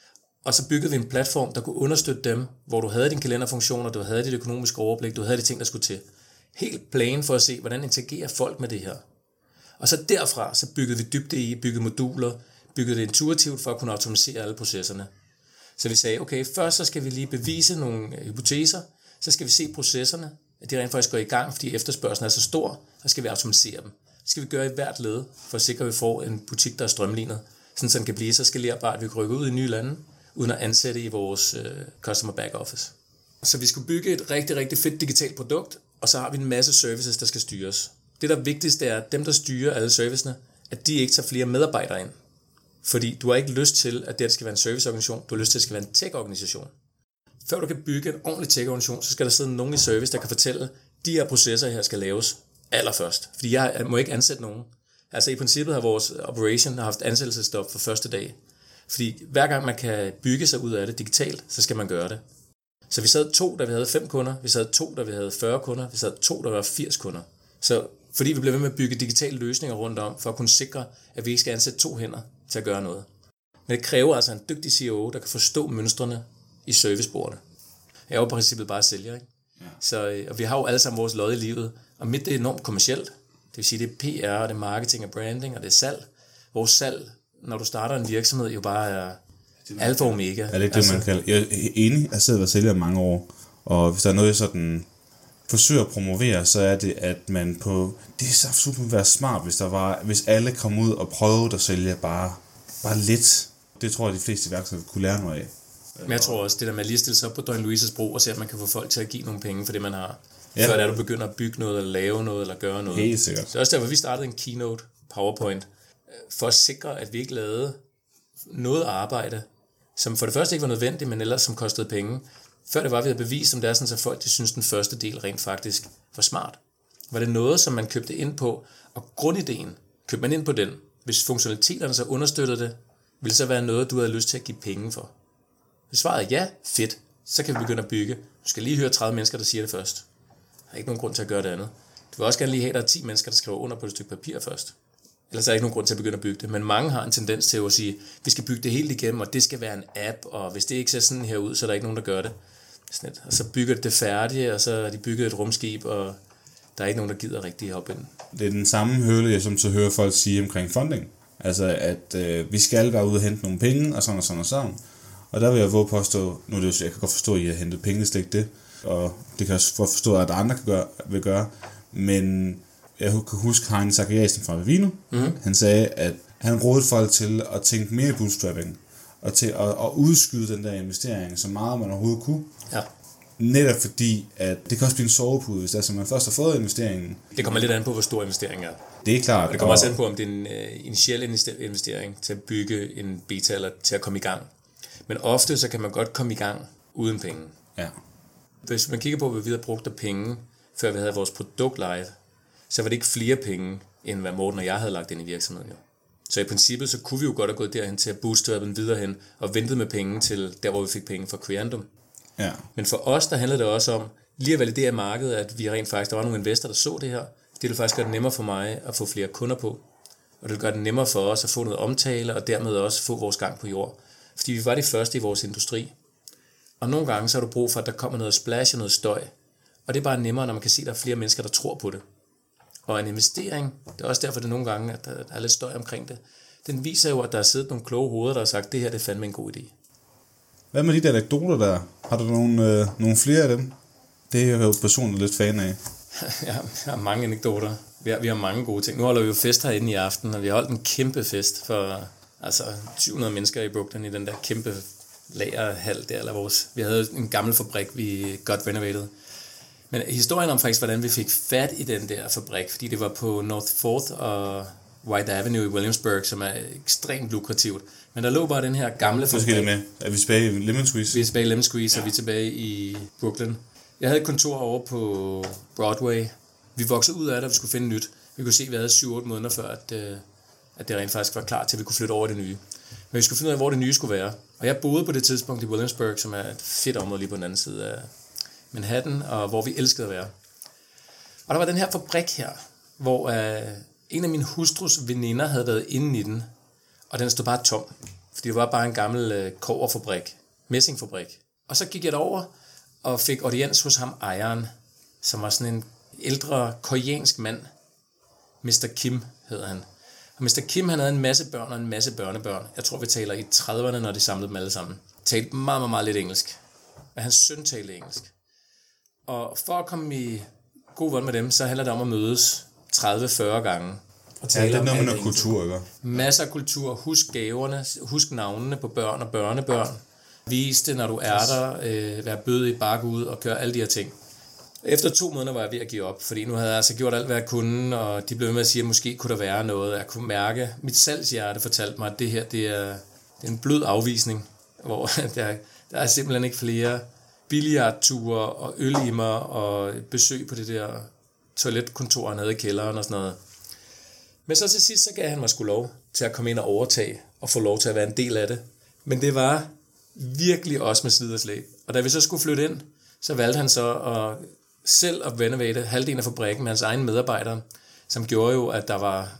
Og så byggede vi en platform, der kunne understøtte dem, hvor du havde dine kalenderfunktioner, du havde dit økonomiske overblik, du havde de ting, der skulle til. Helt plan for at se, hvordan interagerer folk med det her. Og så derfra, så byggede vi dybde i, byggede moduler, byggede det intuitivt for at kunne automatisere alle processerne. Så vi sagde, okay, først så skal vi lige bevise nogle hypoteser, så skal vi se processerne, at de rent faktisk går i gang, fordi efterspørgselen er så stor, så skal vi automatisere dem. Det skal vi gøre i hvert led, for at sikre, at vi får en butik, der er strømlignet, sådan så den kan blive så skalerbart, at vi kan rykke ud i nye lande, uden at ansætte i vores customer back office. Så vi skulle bygge et rigtig, rigtig fedt digitalt produkt, og så har vi en masse services, der skal styres. Det, der er vigtigst, er, at dem, der styrer alle servicene, at de ikke tager flere medarbejdere ind. Fordi du har ikke lyst til, at det skal være en serviceorganisation, du har lyst til, at det skal være en tech-organisation. Før du kan bygge en ordentlig tech-organisation, så skal der sidde nogen i service, der kan fortælle, de her processer her skal laves allerførst. Fordi jeg må ikke ansætte nogen. Altså i princippet har vores operation haft ansættelsesstop for første dag. Fordi hver gang man kan bygge sig ud af det digitalt, så skal man gøre det. Så vi sad 2, da vi havde 5 kunder, vi sad 2, da vi havde 40 kunder, vi sad 2, der var 80 kunder. Så fordi vi blev ved med at bygge digitale løsninger rundt om, for at kunne sikre, at vi ikke skal ansætte 2 hænder til at gøre noget. Men det kræver altså en dygtig CEO, der kan forstå mønstrene i servicebordet. Jeg er jo i princippet bare sælger, ikke? Ja. Så, og vi har jo alle sammen vores lod i livet, og mit det er enormt kommercielt. Det vil sige, det er PR, og det er marketing og branding, og det er salg. Vores salg, når du starter en virksomhed, jo bare er alfa og omega. Er det ikke det, man kalder? Jeg er enig, jeg sidder og sælger mange år, og hvis der er noget, jeg sådan forsøger at promovere, så er det, at man på... Det er så super være smart, hvis alle kom ud og prøvede at sælge bare lidt. Det tror jeg, de fleste iværksættere kunne lære noget af. Men jeg tror også, det der med at lige stille sig op på Døgn Louises bro og se, at man kan få folk til at give nogle penge for det, man har. Ja. Før du begynder at bygge noget, eller lave noget, eller gøre noget. Helt sikkert. Så også derfor, vi startede en keynote, PowerPoint, for at sikre, at vi ikke lavede noget arbejde, som for det første ikke var nødvendigt, men ellers som kostede penge. Før det var, vi havde bevist, om det er sådan, at folk de synes, den første del rent faktisk var smart. Var det noget, som man købte ind på, og grundideen, købte man ind på den, hvis funktionaliteterne så understøttede det, ville det så være noget, du havde lyst til at give penge for? Hvis svaret er ja, fedt, så kan vi begynde at bygge. Du skal lige høre 30 mennesker, der siger det først. Der er ikke nogen grund til at gøre det andet. Du vil også gerne lige have, at der er 10 mennesker, der skriver under på et stykke papir først. Ellers er der ikke nogen grund til at begynde at bygge det. Men mange har en tendens til at sige, vi skal bygge det helt igennem, og det skal være en app, og hvis det ikke ser sådan her ud, så er der ikke nogen, der gør det. Og så bygger det færdigt, og så er de bygget et rumskib, og der er ikke nogen, der gider rigtig hoppe ind. Det er den samme høle, jeg som så hører folk sige omkring funding. Altså, at vi skal være ude og hente nogle penge, og sådan og sådan og sådan. Og der vil jeg våge påstå, nu er det jo, jeg kan godt forstå, at I har hentet penge, slet ikke det. Og det kan jeg også forstå, at andre vil gøre. Men jeg kan huske Heinz Zachariasen fra Vivino. Mm-hmm. Han sagde, at han rådede folk til at tænke mere i bootstrapping. Og til at udskyde den der investering, så meget man overhovedet kunne. Ja. Netop fordi, at det kan også blive en sovepude, hvis altså man først har fået investeringen. Det kommer lidt an på, hvor stor investeringen er. Det er klart. Og det kommer også an på, om det er en initial investering til at bygge en beta, eller til at komme i gang. Men ofte så kan man godt komme i gang uden penge. Ja. Hvis man kigger på, hvad vi havde brugt af penge, før vi havde vores produkt live, så var det ikke flere penge, end hvad Morten og jeg havde lagt ind i virksomheden. Jo. Så i princippet, så kunne vi jo godt have gået derhen til at bootstrappe den videre hen, og ventet med penge til der, hvor vi fik penge fra Creandum. Ja. Men for os, der handlede det også om, lige at validere markedet, at vi rent faktisk, der var nogle investorer, der så det her. Det ville faktisk gøre det nemmere for mig at få flere kunder på. og det vil gøre det nemmere for os at få noget omtale, og dermed også få vores gang på jord. Fordi vi var de første i vores industri. Og nogle gange så har du brug for, at der kommer noget splash og noget støj. Og det er bare nemmere, når man kan se, at der er flere mennesker, der tror på det. Og en investering, det er også derfor, det er nogle gange, at der er lidt støj omkring det. Den viser jo, at der er siddet nogle kloge hoveder, der har sagt, det her det er fandme en god idé. Hvad med de der anekdoter der? Har du nogle flere af dem? Det er jeg jo personligt lidt fan af. Jeg har mange anekdoter. Vi har mange gode ting. Nu holder vi jo fest herinde i aften, og vi har holdt en kæmpe fest for 700 mennesker i Brooklyn i den der kæmpe lagerhal der. Eller vi havde en gammel fabrik, vi godt renovated. Men historien om faktisk, hvordan vi fik fat i den der fabrik, fordi det var på North 4th og White Avenue i Williamsburg, som er ekstremt lukrativt. Men der lå bare den her gamle fabrik. Er vi tilbage i Lemon Squeeze? Vi er tilbage i Lemon Squeeze, og vi er tilbage i Brooklyn. Jeg havde et kontor over på Broadway. Vi voksede ud af det, og vi skulle finde nyt. Vi kunne se, at vi havde 7-8 måneder før, at det rent faktisk var klar til, at vi kunne flytte over det nye. Men vi skulle finde ud af, hvor det nye skulle være. Og jeg boede på det tidspunkt i Williamsburg, som er et fedt område lige på den anden side af Manhattan, og hvor vi elskede at være. Og der var den her fabrik her, hvor en af min hustrus veninder havde været inde i den, og den stod bare tom, fordi det var bare en gammel kobberfabrik, messingfabrik. Og så gik jeg derover og fik audiens hos ham ejeren, som var sådan en ældre koreansk mand. Mr. Kim hed han. Og Mr. Kim, han havde en masse børn og en masse børnebørn. Jeg tror, vi taler i 30'erne, når de samlede dem alle sammen. Talte meget, meget, meget lidt engelsk. Men hans søn talte engelsk. Og for at komme i god vold med dem, så handler det om at mødes 30-40 gange. Ja, det er noget med noget kultur, ikke? Masser af kultur. Husk gaverne, husk navnene på børn og børnebørn. Vis det, når du er der. Vær bødig, bakke ud og gør alle de her ting. Efter 2 måneder var jeg ved at give op, fordi nu havde jeg altså gjort alt, hvad jeg kunne, og de blev ved med at sige, at måske kunne der være noget. Jeg kunne mærke, mit salgshjerte fortalte mig, at det her det er en blød afvisning, hvor der er simpelthen ikke flere billiardture og ølimer og besøg på det der toiletkontor nede i kælderen og sådan noget. Men så til sidst, så gav han mig sgu lov til at komme ind og overtage og få lov til at være en del af det. Men det var virkelig også med slid og slæb. Og da vi så skulle flytte ind, så valgte han så selv at renovate halvdelen af fabrikken med hans egne medarbejdere, som gjorde jo, at der var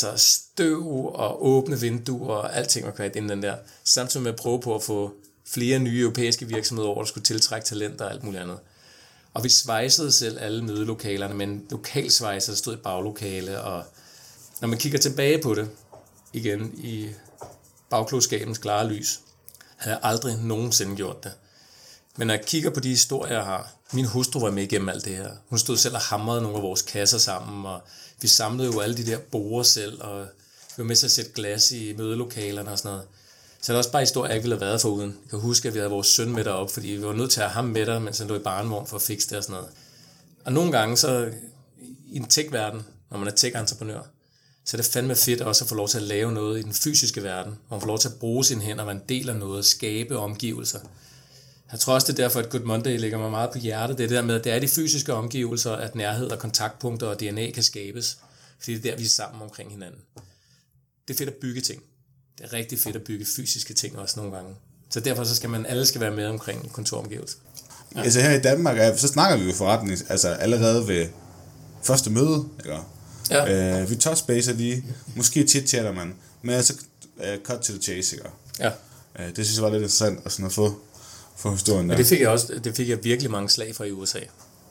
støv og åbne vinduer og alting var kvart inden den der. Samtidig med at prøve på at få flere nye europæiske virksomheder over, der skulle tiltrække talenter og alt muligt andet. Og vi svejsede selv alle mødelokalerne, men lokalsvejser, der stod i baglokale, og når man kigger tilbage på det, igen i bagklogskabens klare lys, havde jeg aldrig nogensinde gjort det. Men når jeg kigger på de historier, jeg har, min hustru var med igennem alt det her. Hun stod selv og hamrede nogle af vores kasser sammen, og vi samlede jo alle de der borer selv, og vi var med til at sætte glas i mødelokalerne og sådan noget. Så det er også bare historier, jeg ikke ville have været foruden. Jeg kan huske, at vi havde vores søn med derop, fordi vi var nødt til at have ham med der, mens han lå i barnevogn for at fikse det og sådan noget. Og nogle gange så i en tech-verden, når man er tech-entreprenør, så er det fandme fedt også at få lov til at lave noget i den fysiske verden, hvor man får lov til at bruge sine hænder, være en del af noget, skabe omgivelser. Jeg tror også, det er derfor, at Good Monday ligger mig meget på hjertet. Det er det der med, at det er de fysiske omgivelser, at nærhed og kontaktpunkter og DNA kan skabes. Fordi det er der, vi er sammen omkring hinanden. Det er fedt at bygge ting. Det er rigtig fedt at bygge fysiske ting også nogle gange. Så derfor så skal alle skal være med omkring kontoromgivelser. Ja. Altså her i Danmark, så snakker vi jo forretning, altså allerede ved første møde, ikke? Ja. Vi touchbaser lige, måske chit-chatter man, men altså cut to the chase, ikke? Ja. Det synes jeg var lidt interessant at sådan at få historien der. Men det fik jeg virkelig mange slag fra i USA.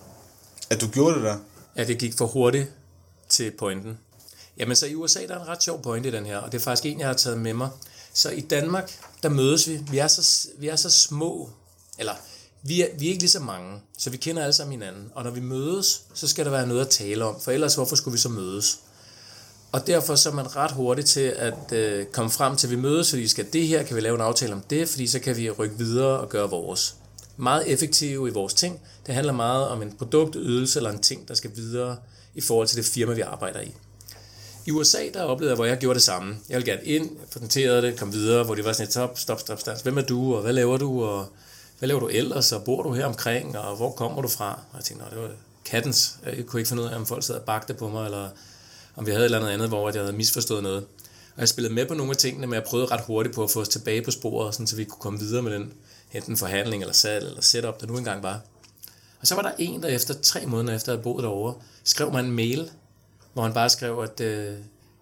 At du gjorde det der? Ja, det gik for hurtigt til pointen. Jamen så i USA, der er en ret sjov pointe i den her, og det er faktisk en, jeg har taget med mig. Så i Danmark, der mødes vi. Vi er så små, eller vi er ikke lige så mange, så vi kender alle sammen hinanden. Og når vi mødes, så skal der være noget at tale om, for ellers hvorfor skulle vi så mødes? Og derfor så er man ret hurtigt til at komme frem til, at vi mødes, fordi skal det her, kan vi lave en aftale om det, fordi så kan vi rykke videre og gøre vores. Meget effektive i vores ting. Det handler meget om en produktydelse eller en ting, der skal videre i forhold til det firma, vi arbejder i. I USA, der oplevede jeg, hvor jeg gjorde det samme. Jeg ville gerne ind, præsenterede det, kom videre, hvor det var sådan et stop. Hvem er du, og hvad laver du, og hvad laver du ellers, og bor du her omkring, og hvor kommer du fra? Og jeg tænkte, det var kattens. Jeg kunne ikke finde ud af, om folk sad og bagte på mig, eller om vi havde et eller andet, hvor jeg havde misforstået noget. Og jeg spillede med på nogle af tingene, men jeg prøvede ret hurtigt på at få os tilbage på sporet, sådan, så vi kunne komme videre med den enten forhandling, eller salg, eller setup, der nu engang var. Og så var der en, der efter 3 måneder efter at have boet derovre, skrev mig en mail, hvor han bare skrev, at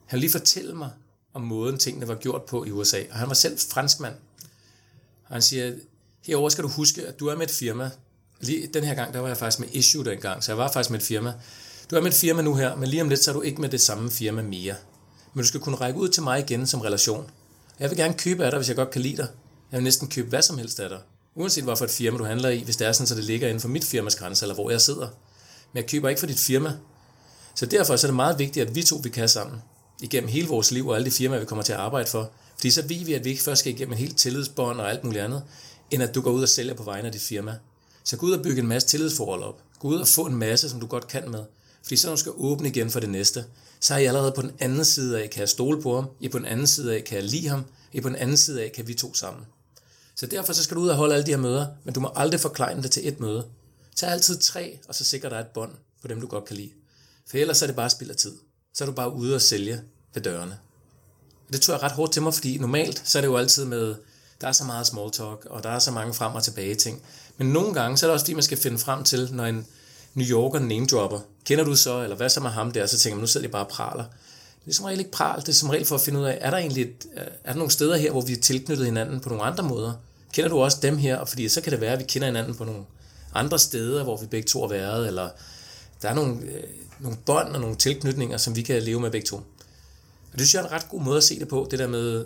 Han ville lige fortælle mig om måden tingene var gjort på i USA. Og han var selv franskmand. Og han siger, herover skal du huske, at du er med et firma. Lige den her gang, der var jeg faktisk med Issue dengang, så jeg var faktisk med et firma. Du er med et firma nu her, men lige om lidt, så er du ikke med det samme firma mere. Men du skal kunne række ud til mig igen som relation. Jeg vil gerne købe af dig, hvis jeg godt kan lide dig. Jeg vil næsten købe hvad som helst af dig. Uanset hvorfor et firma du handler i, hvis det er sådan, så det ligger inden for mit firmas grænse, eller hvor jeg sidder. Men jeg køber ikke for dit firma. Så derfor så er det meget vigtigt, at vi to vi kan sammen. Igennem hele vores liv og alle de firmaer, vi kommer til at arbejde for. Fordi så ved vi, at vi ikke først skal igennem en helt tillidsbånd og alt muligt andet, end at du går ud og sælger på vegne af dit firma. Så gå ud og bygge en masse tillidsforhold op. Gå ud og få en masse, som du godt kan med. Fordi så når du skal åbne igen for det næste, så er I allerede på den anden side af, kan jeg stole på ham. I på den anden side af, kan jeg lide ham. I på den anden side af, kan vi to sammen. Så derfor så skal du ud og holde alle de her møder, men du må aldrig forklejne det til et møde. Tag altid 3, og så sikrer dig et bånd på dem, du godt kan lide. For ellers er det bare spild af tid. Så er du bare ude og sælge ved dørene. Og det tror jeg ret hårdt til mig, fordi normalt så er det jo altid med, der er så meget small talk, og der er så mange frem og tilbage ting. Men nogle gange så er det også fordi, man skal finde frem til, når en New Yorker name-dropper, kender du så, eller hvad så med ham der, så tænker man, nu sidder de bare og praler. Det er som regel ikke pral, det er som regel for at finde ud af, er der nogle steder her, hvor vi er tilknyttet hinanden på nogle andre måder? Kender du også dem her? Og fordi så kan det være, at vi kender hinanden på nogle andre steder, hvor vi begge to har været, eller der er nogle bånd og nogle tilknytninger, som vi kan leve med begge to. Og det synes jeg er en ret god måde at se det på, det der med,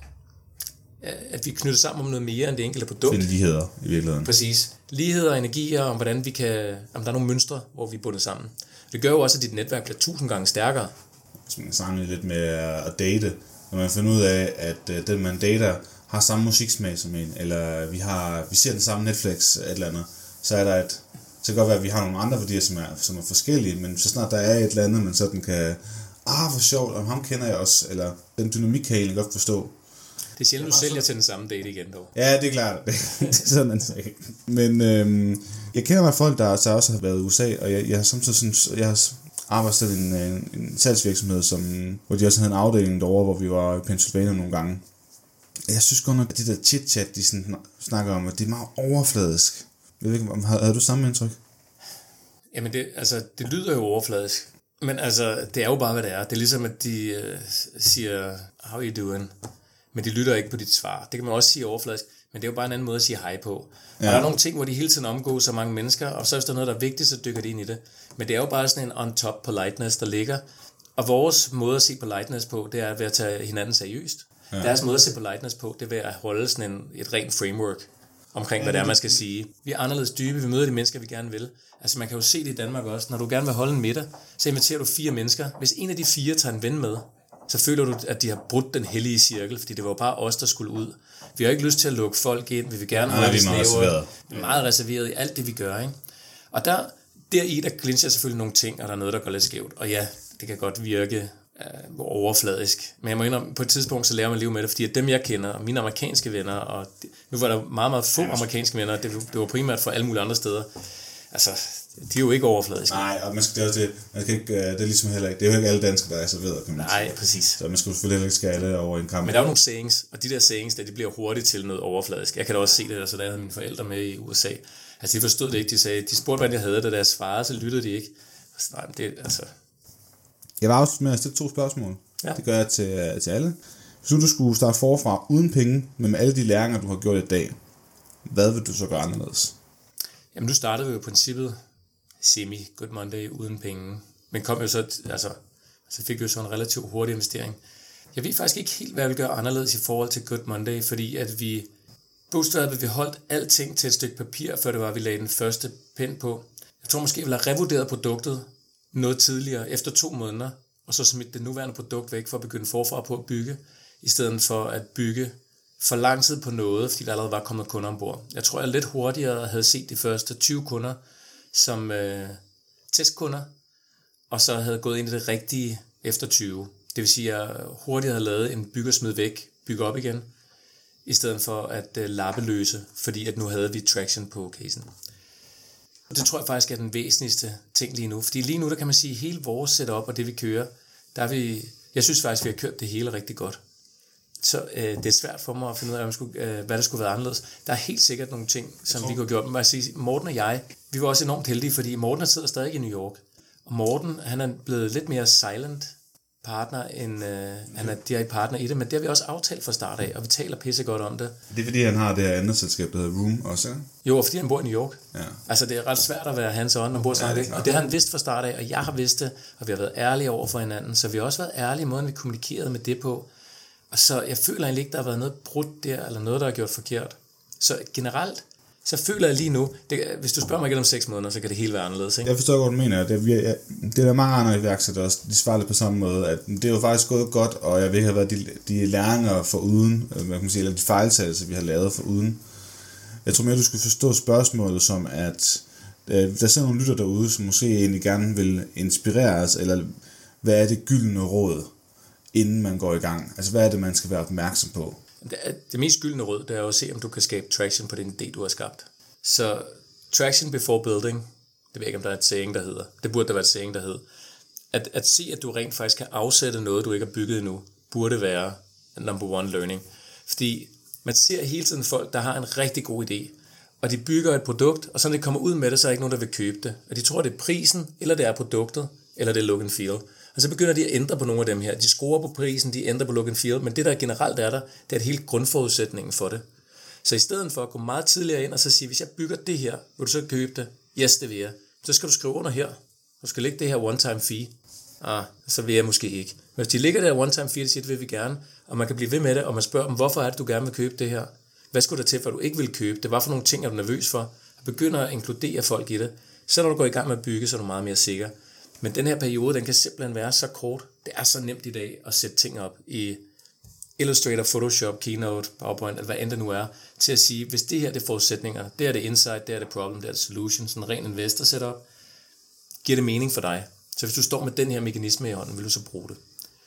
at vi knytter sammen om noget mere end det enkelte produkt. Finde ligheder i virkeligheden. Præcis. Ligheder og energier, om hvordan vi kan, om der er nogle mønstre, hvor vi er bundet sammen. Det gør jo også, at dit netværk bliver 1000 gange stærkere. Hvis man kan sammenligne lidt med at date, når man finder ud af, at den man dater har samme musiksmag som en, eller vi ser den samme Netflix et eller andet, så er der så kan godt være, at vi har nogle andre værdier, som er forskellige, men så snart der er et eller andet, man sådan kan, hvor sjovt, om ham kender jeg også, eller den dynamik kan jeg egentlig godt forstå. Det er sjældent, du sælger til den samme date igen dog. Ja, det er klart. Det er sådan en sag. Men jeg kender mig folk, der også har været i USA, og jeg har samtidig sådan, jeg har arbejdet i en salgsvirksomhed, hvor de også havde en afdeling derovre, hvor vi var i Pennsylvania nogle gange. Jeg synes godt nok, at de der chit-chat, de sådan snakker om, at det er meget overfladisk. Jeg ved ikke, havde du samme indtryk? Jamen, det lyder jo overfladisk. Men altså, det er jo bare, hvad det er. Det er ligesom, at de siger, how are you doing? Men de lytter ikke på dit svar. Det kan man også sige overfladisk, men det er jo bare en anden måde at sige hej på. Ja. Og der er nogle ting, hvor de hele tiden omgår så mange mennesker, og så hvis der er noget, der er vigtigt, så dykker de ind i det. Men det er jo bare sådan en on-top politeness, der ligger. Og vores måde at se politeness på, det er ved at tage hinanden seriøst. Ja. Deres måde at se politeness på, det er ved at holde sådan et rent framework omkring, hvad det er, man skal sige. Vi er anderledes dybe, vi møder de mennesker, vi gerne vil. Altså man kan jo se det i Danmark også. Når du gerne vil holde en middag, så inviterer du 4 mennesker. Hvis en af de 4 tager en ven med, så føler du, at de har brudt den hellige cirkel, fordi det var bare os, der skulle ud. Vi har ikke lyst til at lukke folk ind, vi vil gerne holde det snævert. Vi er meget reserveret i alt det, vi gør, ikke? Og deri, der glinser selvfølgelig nogle ting, og der er noget, der går lidt skævt. Og ja, det kan godt virke overfladisk. Men jeg må indrømme, på et tidspunkt, så lærer man at leve med det, fordi at dem, jeg kender, og mine amerikanske venner, og nu var der meget, meget få amerikanske venner, det var primært fra alle mulige andre steder. Altså, de er jo ikke overfladiske. Nej, og man skal ikke, det er ligesom heller ikke, det er jo ikke alle danskere, der er reserveret, kan man sige. Nej, præcis. Så man skal selvfølgelig heller ikke skære alle over en kamp. Men der er jo nogle sayings, og de der sayings, de bliver hurtigt til noget overfladisk. Jeg kan da også se det, altså da jeg havde mine forældre med i USA. Altså, de forstod det ikke, de spurgte, hvad jeg havde, da deres svarede, så lyttede de ikke. Altså, nej, det altså... Jeg var også med at stille 2 spørgsmål. Ja. Det gør jeg til alle. Hvis du skulle starte forfra uden penge, men med alle de læringer, du har gjort i dag, hvad vil du så gøre anderledes? Jamen, nu startede vi jo i princippet Good Monday uden penge. Men kom jo så fik vi jo så en relativt hurtig investering. Jeg ved faktisk ikke helt, hvad jeg vil gøre anderledes i forhold til Good Monday, fordi at vi holdt alting til et stykke papir, før det var, at vi lagde den første pen på. Jeg tror måske, vi ville have revurderet produktet noget tidligere, efter 2 måneder, og så smidt det nuværende produkt væk for at begynde forfra på at bygge, i stedet for at bygge for lang tid på noget, fordi der allerede var kommet kunder ombord. Jeg tror, jeg lidt hurtigere havde set de første 20 kunder som testkunder, og så havde gået ind i det rigtige efter 20. Det vil sige, at jeg hurtigt havde lavet en bygge og smid væk, bygge op igen, i stedet for at lappeløse, fordi at nu havde vi traction på casen. Og det tror jeg faktisk er den væsentligste ting lige nu, fordi lige nu, der kan man sige, hele vores setup og det vi kører, jeg synes faktisk, vi har kørt det hele rigtig godt. Så det er svært for mig at finde ud af, hvad der skulle være anderledes. Der er helt sikkert nogle ting, som vi kunne have gjort. Men sige, Morten og jeg, vi var også enormt heldige, fordi Morten sidder stadig i New York. Og Morten, han er blevet lidt mere silent partner, han er direkte partner i det, men det har vi også aftalt fra start af, og vi taler pissegodt om det. Det er fordi, han har det her andet selskab, der hedder Room også, ikke? Jo, og fordi han bor i New York. Ja. Altså, det er ret svært at være hands-on, når han bor sådan det. Og det har han vidst fra start af, og jeg har vidst det, og vi har været ærlige over for hinanden, så vi har også været ærlige i måden, vi kommunikerede med det på. Og så jeg føler egentlig ikke, der har været noget brudt der, eller noget, der er gjort forkert. Så generelt, så føler jeg lige nu, hvis du spørger mig igen om 6 måneder, så kan det hele være anderledes, ikke? Jeg forstår godt, hvad du mener. Det er der mange andre iværksættere også, de svarer lidt på samme måde, at det er jo faktisk gået godt, og jeg vil ikke have været de læringer for uden, hvad kan man sige, eller de fejltagelser, vi har lavet for uden. Jeg tror mere, du skulle forstå spørgsmålet som, at der sidder nogle lytter derude, som måske egentlig gerne vil inspireres, eller hvad er det gyldne råd, inden man går i gang? Altså, hvad er det, man skal være opmærksom på? Det mest gyldne råd, det er jo at se, om du kan skabe traction på den idé, du har skabt. Så traction before building, det ved jeg ikke, om der er et saying, der hedder. Det burde der være et saying, der hedder. At se, at du rent faktisk kan afsætte noget, du ikke har bygget endnu, burde være number one learning. Fordi man ser hele tiden folk, der har en rigtig god idé, og de bygger et produkt, og så når de kommer ud med det, så er der ikke nogen, der vil købe det. Og de tror, det er prisen, eller det er produktet, eller det er look and feel. Og så begynder de at ændre på nogle af dem her. De skruer på prisen, de ændrer på look and feel, men det, der generelt er der, det er et helt grundforudsætningen for det. Så i stedet for at gå meget tidligere ind og så sige, hvis jeg bygger det her, vil du så købe det? Yes, det vil jeg. Så skal du skrive under her. Du skal lægge det her one-time fee. Så vil jeg måske ikke. Men hvis de ligger der one-time fee, så siger, det vil vi gerne, og man kan blive ved med det, og man spørger dem, hvorfor er det, du gerne vil købe det her? Hvad skulle der til, for du ikke vil købe det? Hvad for nogle ting er du nervøs for? Og begynder at inkludere folk i det. Så når du går i gang med at bygge, så er du meget mere sikker. Men den her periode, den kan simpelthen være så kort. Det er så nemt i dag at sætte ting op i Illustrator, Photoshop, Keynote, PowerPoint, eller hvad end det nu er, til at sige, hvis det her det er forudsætninger, det er det insight, det er det problem, det er det solution, sådan en ren investor setup, giver det mening for dig. Så hvis du står med den her mekanisme i hånden, vil du så bruge det.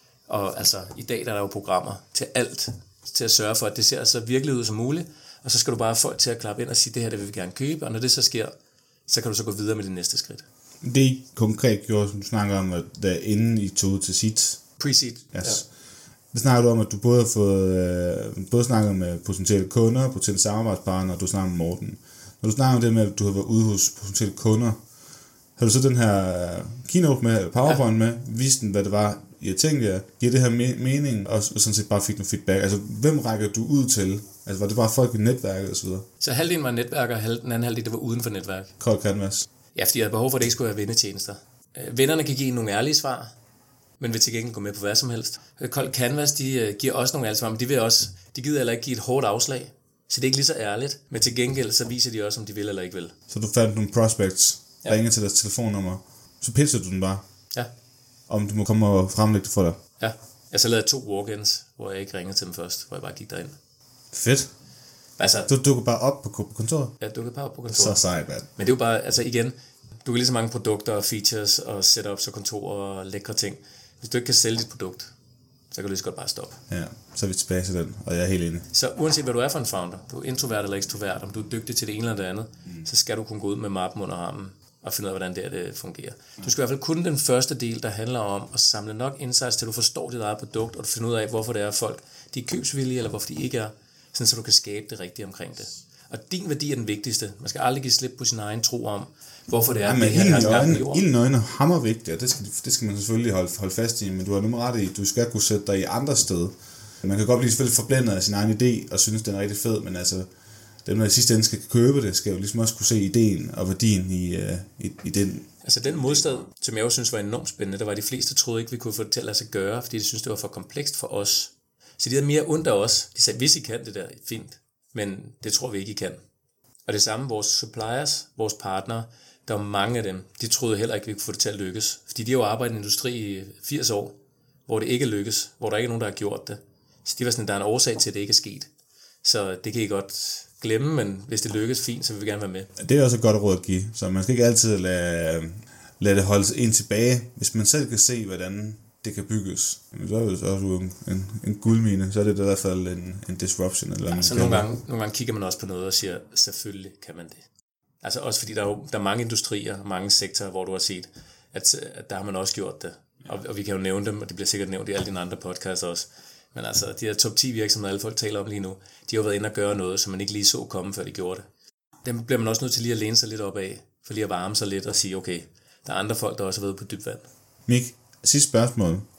Og altså, i dag der er der jo programmer til alt, til at sørge for, at det ser så virkelig ud som muligt, og så skal du bare have folk til at klappe ind og sige, det her det vil vi gerne købe, og når det så sker, så kan du så gå videre med det næste skridt. Det I konkret gjorde, som du snakker om, at der inden I tog til seed. Pre-seed, yes. ja. Det snakker du om, at du både har fået både snakket med potentielle kunder, potentielle samarbejdspartnere, og du snakker med Morten. Når du snakker om det med, at du har været ude hos potentielle kunder, har du så den her keynote med, PowerPoint med, vist den, hvad det var, I tænkte jer, giver det her mening, og sådan set bare fik noget feedback. Altså, hvem rækker du ud til? Altså, var det bare folk i netværket og så videre? Så halvdelen var netværk, og den anden halvdel, der var uden for netværk. Cold canvas. Ja, fordi jeg havde behov for, at det ikke skulle være vennetjenester. Vennerne kan give nogle ærlige svar, men vil til gengæld gå med på hvad som helst. Cold Canvas, de giver også nogle ærlige svar, men de gider heller ikke give et hårdt afslag. Så det er ikke lige så ærligt, men til gengæld så viser de også, om de vil eller ikke vil. Så du fandt nogle prospects, ringer til deres telefonnummer, så pitcher du den bare? Ja. Om du må komme og fremlægge det for dig? Ja. Jeg så lavede 2 walk-ins, hvor jeg ikke ringede til dem først, hvor jeg bare gik derind. Fedt. Altså, Du dukker bare op på kontoret? Ja, dukkede bare op på kontoret. Så sejt, mand. Men det er jo bare, altså igen, du kan lige så mange produkter og features og setups og kontorer og lækre ting. Hvis du ikke kan sælge dit produkt, så kan du lige så godt bare stoppe. Ja, så er vi tilbage til den, og jeg er helt enig. Så uanset hvad du er for en founder, du er introvert eller ekstrovert, om du er dygtig til det ene eller det andet, så skal du kunne gå ud med mappen under armen og finde ud af, hvordan det fungerer. Du skal i hvert fald kun den første del, der handler om at samle nok insights, til du forstår dit eget produkt, og du finder ud af, hvorfor det er folk, de er købsvillige, eller hvorfor de ikke er, sådan så du kan skabe det rigtige omkring det. Og din værdi er den vigtigste. Man skal aldrig give slip på sin egen tro om, hvorfor det er, det her ilden i øjnene er hammervigtigt, og det skal man selvfølgelig holde fast i, men du har nummer ret i, du skal kunne sætte dig i andre steder. Man kan godt blive selvfølgelig forblændet af sin egen idé, og synes, den er rigtig fed, men altså, dem, der i sidste ende skal købe det, skal jo ligesom også kunne se ideen og værdien i den. Altså den modstand, som jeg jo synes var enormt spændende, der var de fleste troede ikke, vi kunne få det til at lade sig gøre, fordi de synes det var for komplekst for os. Så de havde mere ondt af os. De sagde, hvis I kan det der, fint, men det tror vi ikke, I kan. Og det samme, vores suppliers, vores partnere, der var mange af dem, de troede heller ikke, vi kunne få det til at lykkes. Fordi de har jo arbejdet i industri i 80 år, hvor det ikke lykkes, hvor der ikke er nogen, der har gjort det. Så de var sådan, der er en årsag til, at det ikke er sket. Så det kan I godt glemme, men hvis det lykkes fint, så vil vi gerne være med. Det er også et godt råd at give, så man skal ikke altid lade det holde ind tilbage, hvis man selv kan se, hvordan det kan bygges. Så er det også en guldmine, så er det i hvert fald en disruption. Eller så nogle gange kigger man også på noget og siger, selvfølgelig kan man det. Altså også fordi der er mange industrier, mange sektorer, hvor du har set, at der har man også gjort det. Og vi kan jo nævne dem, og det bliver sikkert nævnt i alle dine andre podcasts også. Men altså, de her top 10 virksomheder, alle folk taler om lige nu, de har jo været inde og gøre noget, som man ikke lige så komme, før de gjorde det. Dem bliver man også nødt til lige at læne sig lidt op af, for lige at varme sig lidt og sige, okay, der er andre folk, der også har været på dybt vand. Mik, sidste spørgsmål.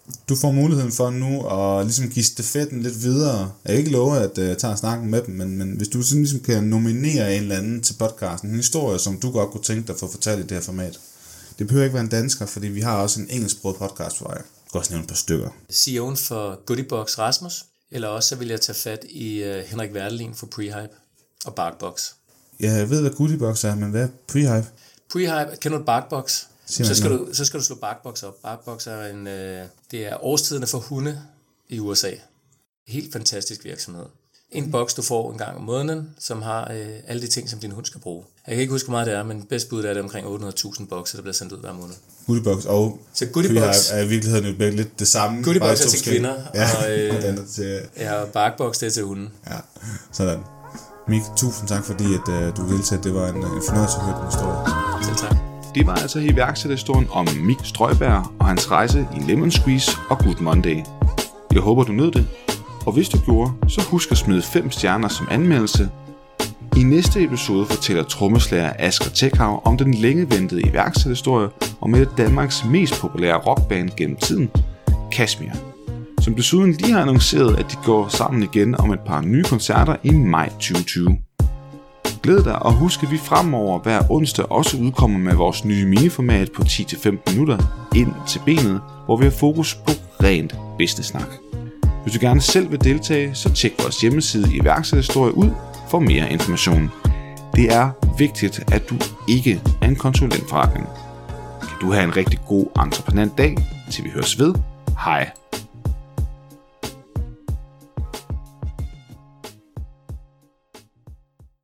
Du får muligheden for nu at ligesom give stafetten lidt videre. Jeg ikke love, at jeg tager snakken med dem, men hvis du sådan ligesom kan nominere en eller anden til podcasten, en historie, som du godt kunne tænke dig at få fortalt i det her format. Det behøver ikke være en dansker, fordi vi har også en engelsksproget podcast for jer. Jeg kan også nævne et par stykker. CEO'en for Goodiebox Rasmus, eller også så vil jeg tage fat i Henrik Werdelin for Prehype og Barkbox. Ja, jeg ved, hvad Goodiebox er, men hvad er Prehype? Prehype, kender du Barkbox? Så skal du slå Barkbox op. Barkbox er det er årstiderne for hunde i USA. Helt fantastisk virksomhed. En boks, du får en gang om måneden, som har alle de ting, som din hund skal bruge. Jeg kan ikke huske, hvor meget det er, men bedst bud er det omkring 800.000 bokser, der bliver sendt ud hver måned. Goodiebox og Prehype er i virkeligheden jo begge lidt det samme. Goodiebox er til kvinder, ja, og Barkbox det er til hunden. Ja, sådan. Mik, tusind tak, fordi at du deltagde. Det var en fornøjelse at høre den historie. Selv tak. Det var altså iværksætterhistorien om Mik Strøjberg og hans rejse i Lemon Squeeze og Good Monday. Jeg håber, du nød det. Og hvis du gjorde, så husk at smide 5 stjerner som anmeldelse. I næste episode fortæller trommeslager Asger Tekhav om den længe ventede iværksætterhistorie om et af Danmarks mest populære rockband gennem tiden, Kashmir, som desuden lige har annonceret, at de går sammen igen om et par nye koncerter i maj 2020. Glæd dig, og husk, at vi fremover hver onsdag også udkommer med vores nye miniformat på 10-15 minutter ind til benet, hvor vi har fokus på rent business-snak. Hvis du gerne selv vil deltage, så tjek vores hjemmeside iværksætterhistorie ud for mere information. Det er vigtigt, at du ikke er en konsulentforretning. Kan du have en rigtig god entreprenant dag, til vi høres ved. Hej.